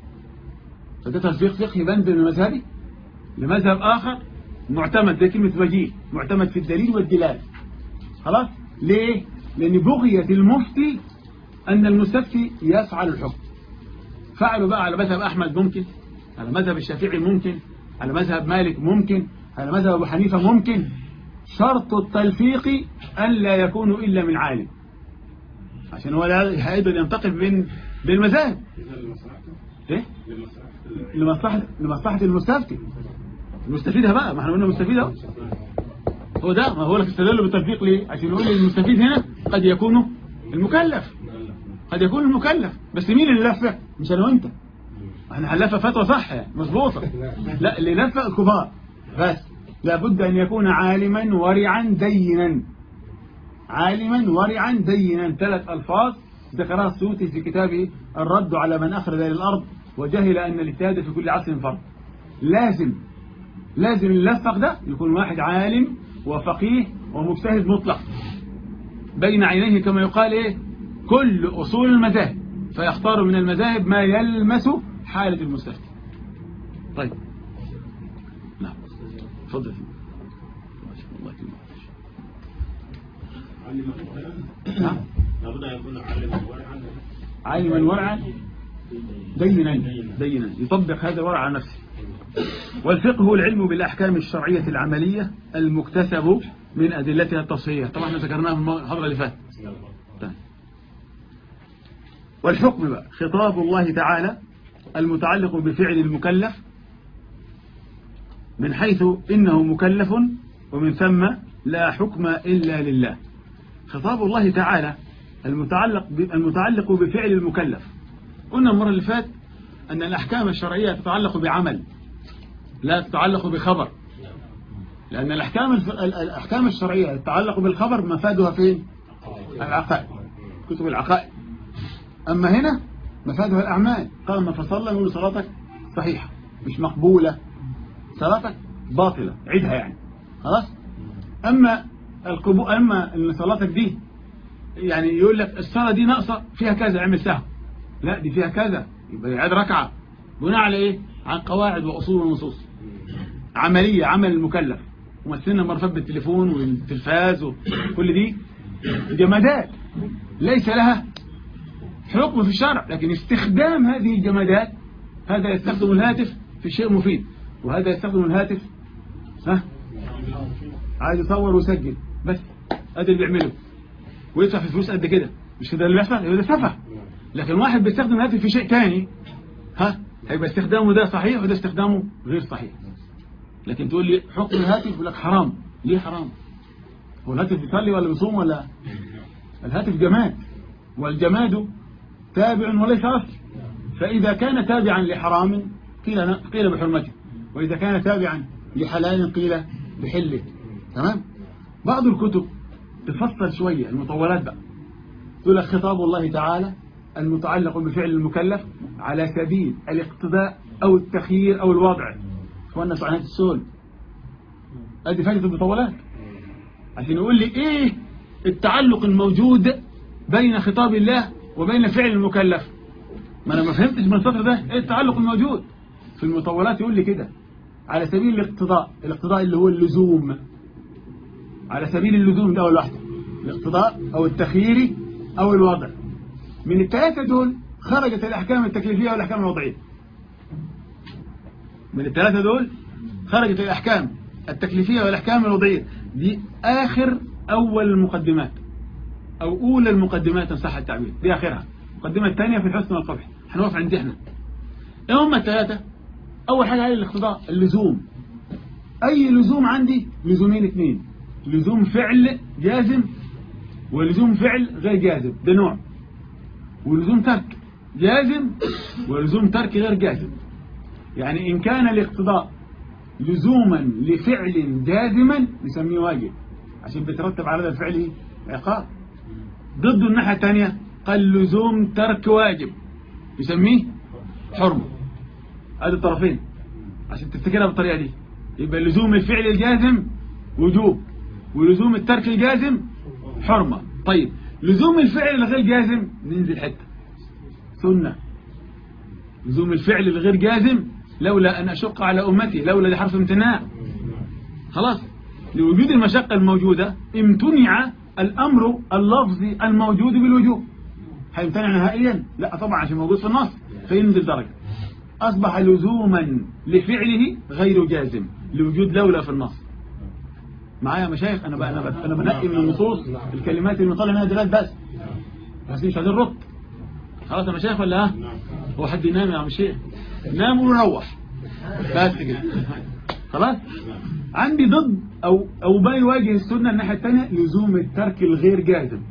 فده تلفيق فقهي، بنزل من مذهبي لمذهب آخر معتمد، ده كلمة وجيه، معتمد في الدليل والدلالة. خلاص؟ ليه؟ لأن بغية المفتي أن المستفتي يفعل الحكم. فعلوا بقى على مذهب أحمد ممكن، على مذهب الشافعي ممكن، على مذهب مالك ممكن، على مذهب أبو حنيفة ممكن. شرط التلفيق أن لا يكون إلا من عالم، عشان هو لا هيقدر ينتقل بين المذاهب. ايه؟ لمصلحة المستفتي، المستفيدها بقى، ما احنا قلنا مستفيدها. هو ده، ما هو لك استدلوا بالتلفيق ليه؟ عشان يقول المستفيد هنا قد يكون المكلف، قد يكون المكلف. بس مين اللي لفق؟ مش انا وانت. احنا هنلفق فتوى صح مظبوطه، لا اللي لفق الكبار بس. لابد ان يكون عالما ورعا دينا. عالما ورعا دينا، 3 ألفاظ ذكرها السيوطي في كتابه الرد على من أخرج للأرض وجهل أن الاجتهاد في كل عصر فرض. لازم اللفق ده يكون واحد عالم وفقيه ومجتهد مطلق بين عينيه، كما يقال ايه؟ كل أصول المذاهب، فيختار من المذاهب ما يلمس حالة المستفتي. طيب نعم تفضل. نعم، لابد أن يكون عالما ورعا دينا يطبق هذا الورع على نفسه. والفقه هو العلم بالأحكام الشرعية العملية المكتسب من أدلتها التصحيحية. طبعا احنا ذكرناها في المحاضرة اللي فاتت. والحكم بقى خطاب الله تعالى المتعلق بفعل المكلف من حيث إنه مكلف، ومن ثم لا حكم إلا لله. خطاب الله تعالى المتعلق بفعل المكلف. قلنا المرة اللي فات أن الأحكام الشرعية تتعلق بعمل لا تتعلق بخبر، لأن الأحكام الشرعية تتعلق بالخبر مفادها فين؟ العقائد. كتب العقائد. أما هنا مفادها الأعمال، قام فصلى نقول صلاتك صحيحة مش مقبولة، صلاتك باطلة عيدها يعني خلاص. أما أن صلاتك دي يعني يقول لك الصلاة دي ناقصة فيها كذا اعمل سهو، لا دي فيها كذا يبقى يعيد ركعة بناء على إيه؟ عن قواعد وأصول ونصوص عملية، عمل المكلف. ومثلنا مرفات بالتليفون والتلفاز وكل دي جمادات ليس لها حكم في الشرع، لكن استخدام هذه الجمادات، هذا يستخدم الهاتف في شيء مفيد وهذا يستخدم الهاتف عايز يصور ويسجل بس، هذا اللي بيعمله ويدفع في فلوس قد كده، مش كده اللي بيحصل؟ يبقى ده سفه. لكن واحد بيستخدم الهاتف في شيء تاني هيبقى استخدامه ده صحيح وده استخدامه غير صحيح. لكن تقول لي حكم الهاتف يقول لك حرام. ليه حرام؟ هو الهاتف بيصلي ولا بيصوم ولا؟ الهاتف جماد، والجماد تابع وليس أصل، فإذا كان تابعا لحرام قيل بحرمته، وإذا كان تابعا لحلال قيل بحله. تمام؟ بعض الكتب تفصل شوية المطولات بقى، تقول لك خطاب الله تعالى المتعلق بفعل المكلف على سبيل الاقتداء أو التخيير أو الوضع. اخوانا في عناية السؤال ادي فائدة المطولات عشان يقول لي ايه التعلق الموجود بين خطاب الله وبين فعل المكلف. ما انا ما فهمتش من السطر ده ايه التعلق الموجود في المطولات. يقول لي كده على سبيل الاقتضاء، الاقتضاء اللي هو اللزوم، على سبيل اللزوم ده اول واحده، الاقتضاء او التخييري او الوضع. من الثلاثه دول خرجت الاحكام التكليفيه والاحكام الوضعيه. من الثلاثه دول خرجت الاحكام التكليفيه والاحكام الوضعيه. دي اخر اول المقدمات او اولى المقدمات ان صح التعبير، دي اخرها. المقدمه الثانيه في الحسن والقبح، هنقف عند احنا. ايه هم الثلاثه؟ اول حاجه هي الاقتضاء، اللزوم. اي لزوم عندي لزومين اثنين، لزوم فعل جازم ولزوم فعل غير جازم، ده نوع، ولزوم ترك جازم ولزوم ترك غير جازم. يعني إن كان الاقتضاء لزوما لفعل جازما نسميه واجب عشان بيترتب على هذا الفعل عقاب. ضده الناحية الثانية قال لزوم ترك واجب يسميه حرمة. هذه الطرفين عشان تفتكرها بالطريقة دي. يبقى لزوم الفعل الجازم وجوب ولزوم الترك الجازم حرمة. طيب لزوم الفعل الغير جازم ننزل حتة سنة. لزوم الفعل الغير جازم لولا أن أشق على أمتي، لولا دي حرف امتناع خلاص. لوجود المشقة الموجودة امتنع الأمر اللفظي الموجود بالوجوب. هيمتنع نهائيا؟ لا طبعا عشان موجود في النص فينزل درجة. أصبح لزوما لفعله غير جازم لوجود لولا في النص. معايا يا مشايخ؟ أنا بنقي من النصوص الكلمات اللي طالع منها دلالات بس مش عايزين ربط. خلاص يا مشايخ ولا ها؟ هو حد ينام يا عم الشيخ؟ نام ونروح بس كده خلاص. عندي ضد أو ما يواجه السنة الناحية الثانية لزوم الترك الغير جازم.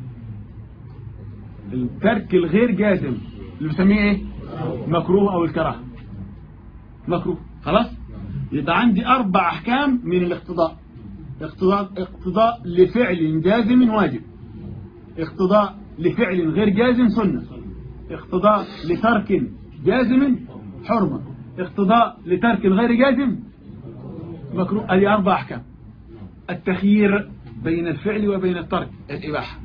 الترك الغير جازم اللي بسميه ايه؟ مكروه أو الكراهه. مكروه خلاص. يبقى عندي 4 أحكام من الاقتضاء. اقتضاء لفعل جازم واجب، اقتضاء لفعل غير جازم سنة، اقتضاء لترك جازم حرمة، اقتضاء لترك غير جازم مكروه. هذه 4 أحكام. التخيير بين الفعل وبين الترك الإباحة.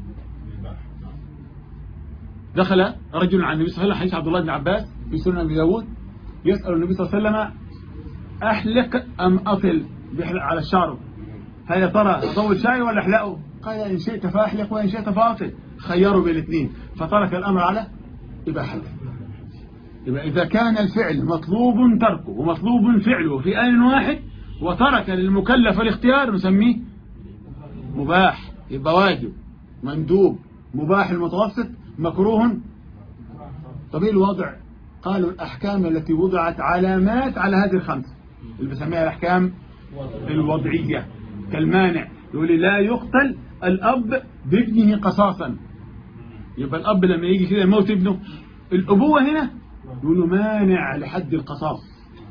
دخل رجل عن النبي صلى الله عليه وسلم، حديث عبد الله بن عباس في سنن أبي داود، يسأل النبي صلى الله عليه وسلم أحلق أم أطل؟ بيحلق على الشعر، هل يا ترى أطول شعري ولا أحلقه؟ قال إن شئت فأحلق وإن شئت فأطل، خيروا بين الاثنين، فترك الأمر على إباحته. يبقى إذا كان الفعل مطلوب تركه ومطلوب فعله في آن واحد وترك للمكلف الاختيار نسميه مباح. يبقى واجب، مندوب، مباح المتوسط، مكروه. طب ايه الوضع؟ قالوا الأحكام التي وضعت علامات على هذه الخمسة اللي بسميها الأحكام الوضعية. كالمانع، يقول لي لا يقتل الأب بابنه قصاصا. يبقى الأب لما يجي كده يموت ابنه، الأبوة هنا يقول له مانع لحد القصاص.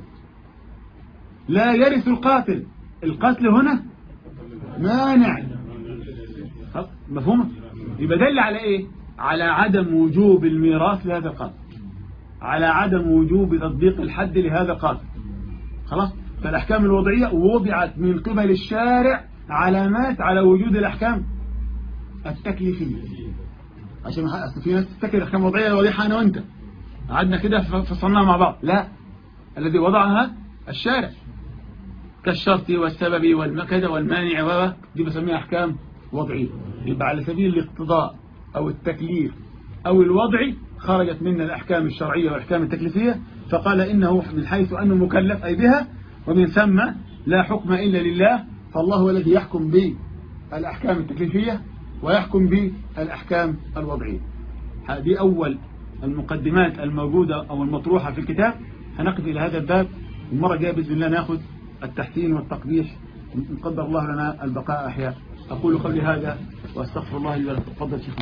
لا يرث القاتل، القتل هنا مانع. مفهوم؟ يبقى دل على ايه؟ على عدم وجوب الميراث لهذا القاضي، على عدم وجوب تطبيق الحد لهذا القاضي. خلاص. فالأحكام الوضعية وضعت من قبل الشارع علامات على وجود الأحكام التكليفية، عشان في ناس تفتكر الأحكام الوضعية وضعها أنا وأنت قعدنا كده فصلناها مع بعض. لا، الذي وضعها الشارع كالشرط والسبب والمكد والمانع دي بسميها أحكام وضعية. يبقى على سبيل الاقتضاء أو التكليف أو الوضع خرجت منا الأحكام الشرعية والأحكام التكليفية، فقال إنه من حيث أنه مكلف أي بها، ومن ثم لا حكم إلا لله، فالله هو الذي يحكم بالأحكام التكليفية ويحكم بالأحكام الوضعية. هذه أول المقدمات الموجودة أو المطروحة في الكتاب. هنقف إلى هذا الباب، المرة الجاية بإذن الله نأخذ التحسين والتقبيح إن قدر الله لنا البقاء أحياء. أقول قولي هذا وأستغفر الله لي ولكم. تفضل شيخ.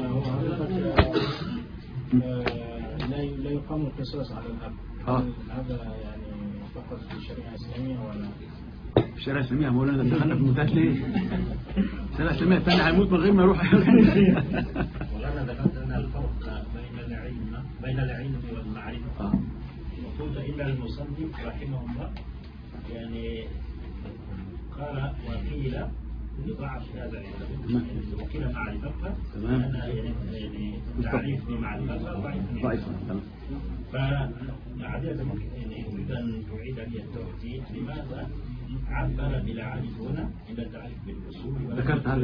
لا يقام القصاص على الأب. هذا يعني فقط في الشريعة الإسلامية ولا في الشريعة الإسلامية؟ مولانا دخلنا في الموتات ليه؟ الشريعة الإسلامية الثاني هيموت من غير ما يروح. مولانا ذكرت أن الفرق بين العلم والمعرفة، وقلت إن المصنف رحمه الله يعني قال وقيل لضعف هذا العلم، وقيل معرفتها، يعني تعريف بمعرفتها ضعيف. فعادة ممكن يعني أريد أن تعيد لي التوضيح لماذا عبر بالعارف هنا إلى التعريف بالأصول.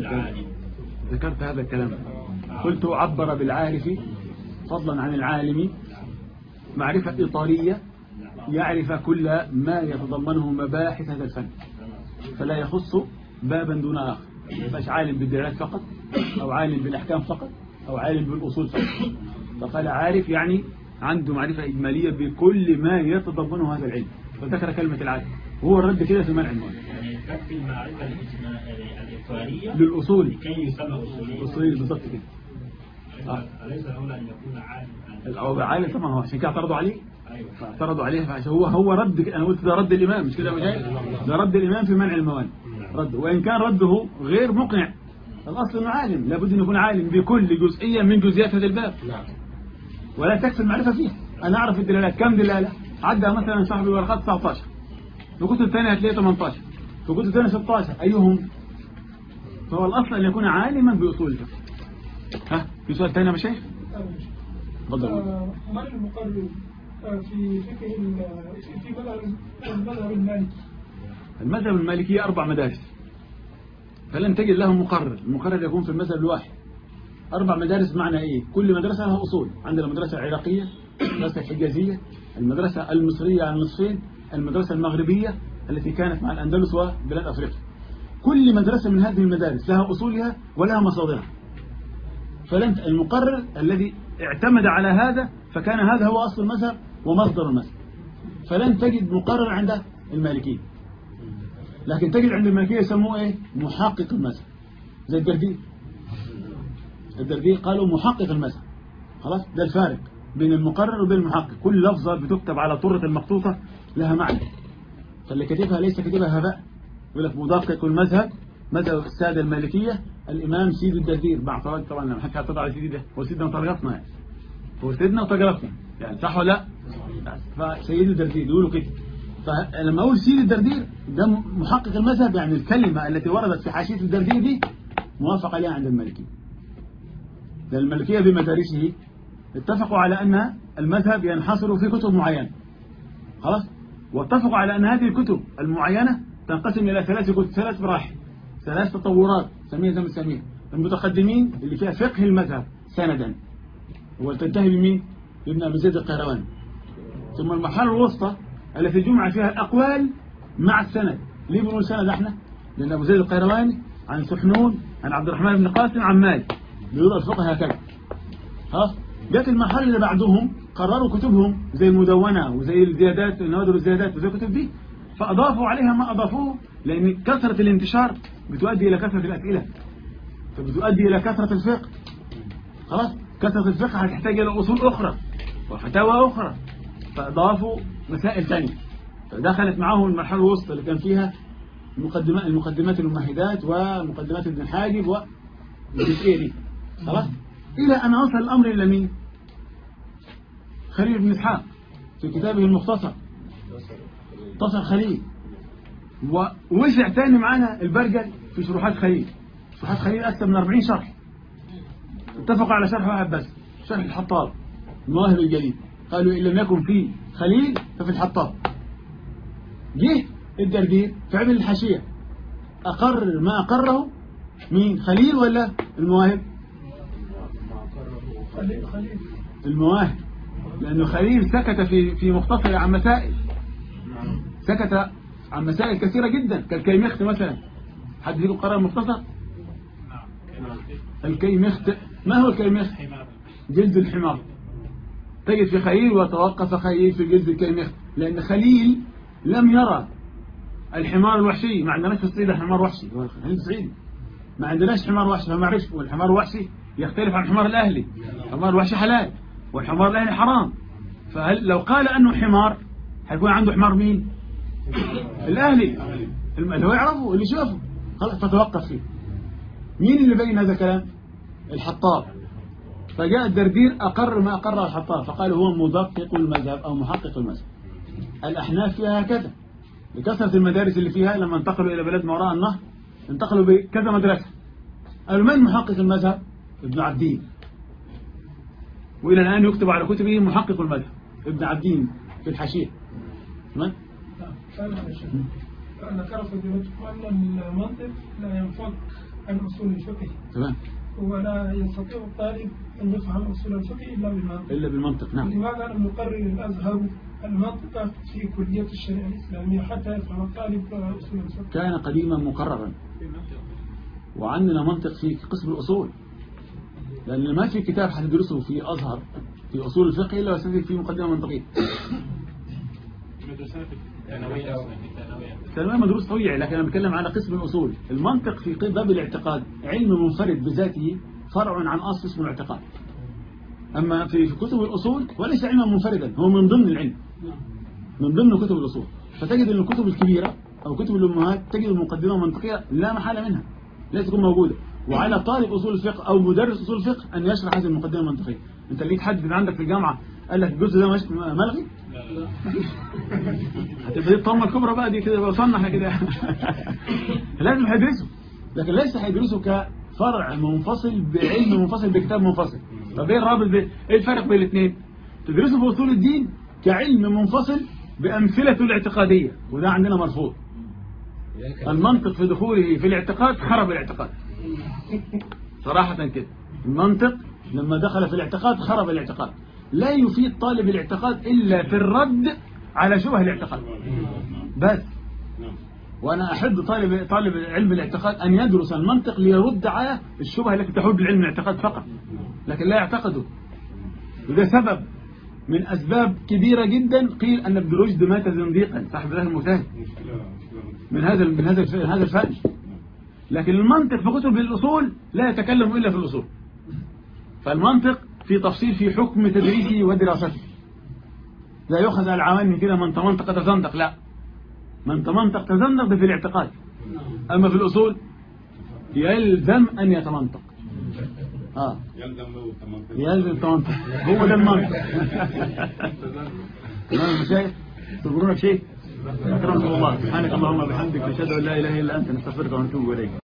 ذكرت هذا الكلام. قلت عبر بالعارف فضلا عن العالم معرفة إطارية يعرف كل ما يتضمنه مباحث هذا الفن، فلا يخص بابا دون آخر. مش عالم بالدلالات فقط، أو عالم بالأحكام فقط، أو عالم بالأصول فقط. فقال عارف يعني عنده معرفة إجمالية بكل ما يتضمنه هذا العلم، فذكر كلمة العارف. وهو الرد كده في منع المال. يعني تكفي المعرفة الإطارية للأصول كي يسمى أصولي بالضبط كده. أليس الأولى أن يكون عالم؟ عالم طبعا. هو عشان كده اعترضوا عليه. اعترضوا عليه فعشان هو رد. أنا قلت ده رد الإمام، مش كده مجاي؟ ده رد الإمام في منع الموانع. رد، وإن كان رده غير مقنع. الأصل إنه عالم، لابد أن يكون عالم بكل جزئية من جزئيات هذا الباب، ولا تكفي المعرفة فيه. أنا أعرف الدلالات كم دلالة، عدى مثلا صاحب الورقات 19، في كتب الثانية هتلاقيه 18، في كتب الثانية 16، أيهم؟ فهو الأصل أن يكون عالما بأصول الفقه. في سؤال ثاني يا مشايخ؟ تفضل. من المقرر في فقه في المذهب المالكي؟ المذهب المالكي 4 مدارس، فلن تجد لهم مقرر. المقرر يكون في المذهب الواحد. 4 مدارس معنى إيه؟ كل مدرسة لها أصول. عندنا المدرسة العراقية، المدرسة الحجازية، المدرسة المصرية على النصفين، المدرسة المغربية التي كانت مع الأندلس وبلاد أفريقيا. كل مدرسة من هذه المدارس لها أصولها ولها مصادرها. فلن المقرر الذي اعتمد على هذا، فكان هذا هو أصل المذهب ومصدر المذهب. فلن تجد مقرر عند المالكية، لكن تجد عند المالكية يسموه إيه؟ محقق المذهب، زي الدردير قالوا محقق المذهب. خلاص، ده الفارق بين المقرر وبين المحقق. كل لفظة بتكتب على طرة المخطوطة لها معنى، فاللي كتبها ليس كتبها هباء. يقول لك مدقق المذهب، مذهب السادة المالكية الإمام سيد الدردير. مع فرق طبعا لما حكى اعترض على سيدي ده، هو سيدنا وطريقتنا يعني، هو سيدنا وطريقتنا يعني، صح ولا لا؟ فسيد الدردير يقولوا كده. فلما أقول سيد الدردير ده محقق المذهب، يعني الكلمة التي وردت في حاشية الدردير دي موافق عليها عند المالكية. لأن المالكية بمدارسه اتفقوا على أن المذهب ينحصر في كتب معينة. خلاص، واتفقوا على أن هذه الكتب المعينة تنقسم إلى 3 كتب، 3 مراحل، 3 تطورات سميها زي ما نسميها. المتقدمين اللي فيها فقه المذهب سندا، وتنتهي بمين؟ ابن أبي زيد القيرواني. ثم المرحلة الوسطى التي جمع فيها الأقوال مع السند. ليه بنقول سند احنا؟ لأن أبو زيد القيرواني عن سحنون عن عبد الرحمن بن قاسم عن مالك، بيقول الفقه هكذا. جت المرحلة اللي بعدهم قرروا كتبهم زي المدونة وزي الزيادات، النوادر والزيادات وزي الكتب دي، فأضافوا عليها ما أضافوه، لأن كثرة الانتشار بتؤدي إلى كثرة الأسئلة، فبتؤدي إلى كثرة الفقه. خلاص، كثرة الفقه هتحتاج إلى أصول أخرى وفتاوى أخرى، فأضافوا مسائل ثانية، فدخلت معهم المرحلة الوسطى اللي كان فيها المقدمات الممهدات ومقدمات ابن الحاجب والجزئية دي. خلاص، إلى أن وصل الأمر إلى مين؟ خليل بن إسحاق في كتابه المختصر اختصر خليل، ووسع تاني معانا البرجل في شروحات خليل. شروحات خليل أكثر من 40 شرح، اتفقوا على شرح واحد بس، شرح الحطاب المواهب الجليل. قالوا إن لم يكن في خليل ففي الحطاب. جه الدردير في عمل الحاشية أقر ما أقره مين؟ خليل ولا المواهب؟ خليل المواهب، لأنه خليل سكت في مختصر عن مسائل، سكت عن مسائل كثيرة جدا كالكيمخت مثلا. حد فيكم قرأ المختصر؟ الكيمخت، ما هو الكيمخت؟ جلد الحمار. تجد في خليل وتوقف خليل في جلد الكيمخت، لأن خليل لم يرى الحمار الوحشي. ما عندناش في الصعيد حمار وحشي، هو خليل صعيدي، ما عندناش حمار وحشي، فما عرفش. والحمار الوحشي يختلف عن الحمار الأهلي. الحمار الوحشي حلال والحمار الأهلي حرام. فهل لو قال أنه حمار هيكون عنده حمار مين؟ الأهلي اللي هو يعرفه اللي شافه، خلاص فتوقف فيه. مين اللي بين هذا الكلام؟ الحطاب. فجاء الدردير أقر ما أقره الحطاب، فقال هو مدقق المذهب أو محقق المذهب. الأحناف فيها هكذا لكثرة المدارس اللي فيها. لما انتقلوا إلى بلاد ما وراء النهر انتقلوا بكذا مدرسة. قالوا من محقق المذهب؟ ابن عبدين، وإلى الآن يكتب على كتبه محقق المذهب ابن عبدين في الحاشية. تمام؟ ذكر فضيلتكم أن المنطق لا ينفك عن أصول الفقه. تمام. ولا يستطيع الطالب أن يفهم أصول الفقه إلا بالمنطق. نعم. لماذا لم يقرر الأزهر المنطق في كلية الشريعة الإسلامية حتى يفهم الطالب أصول الفقه؟ كان قديما مقررا، وعندنا منطق في قسم الأصول، لأن ما في كتاب هتدرسه في أزهر في أصول الفقه إلا وسيدك في مقدمة منطقية. الثانوية مدروس طبيعي، لكن أنا بتكلم على قسم الأصول. المنطق في باب الاعتقاد علم منفرد بذاته، فرع عن أصل اسمه الاعتقاد. أما في كتب الأصول وليس علما منفردا، هو من ضمن العلم، من ضمن كتب الأصول. فتجد أن الكتب الكبيرة أو كتب الأمهات تجد المقدمة منطقية لا محالة منها، لا تكون موجودة. وعلى طالب أصول الفقه أو مدرس أصول الفقه أن يشرح هذه المقدمة المنطقية. أنت ليك حد من عندك في الجامعة قال لك الجزء ده ملغي؟ هتبقى دي الطامة الكبرى بقى، دي كده بصنع كده. لازم هيدرسه، لكن ليس هيدرسه كفرع منفصل بعلم منفصل بكتاب منفصل. طب ايه الرابط ايه الفرق بين الاثنين؟ تدرسه في أصول الدين كعلم منفصل بأمثلته الاعتقادية، وده عندنا مرفوض. المنطق في دخوله في الاعتقاد خرب الاعتقاد صراحة كده. المنطق لما دخل في الاعتقاد خرب الاعتقاد. لا يفيد طالب الاعتقاد إلا في الرد على شبه الاعتقاد بس. وأنا أحب طالب علم الاعتقاد أن يدرس المنطق ليرد على الشبه التي تحول لعلم الاعتقاد فقط، لكن لا يعتقده. وده سبب من أسباب كبيرة جدا قيل أن ابن رشد مات زنديقا صاحب الله المجتهد من هذا الفن. لكن المنطق في كتب الأصول لا يتكلم إلا في الأصول. فالمنطق في تفصيل في حكم تدريسه ودراسته، لا يؤخذ على العوام كده من تمنطق تزندق، لا، من تمنطق تزندق ده في الاعتقاد. أما في الأصول يلزم أن يتمنطق. يلزم التمنطق، هو ده المنطق. تمام يا مشايخ؟ تذكرون شيء؟ أكرمكم الله. سبحانك اللهم وبحمدك، نشهد أن لا إله إلا أنت، نستغفرك ونتوب إليك.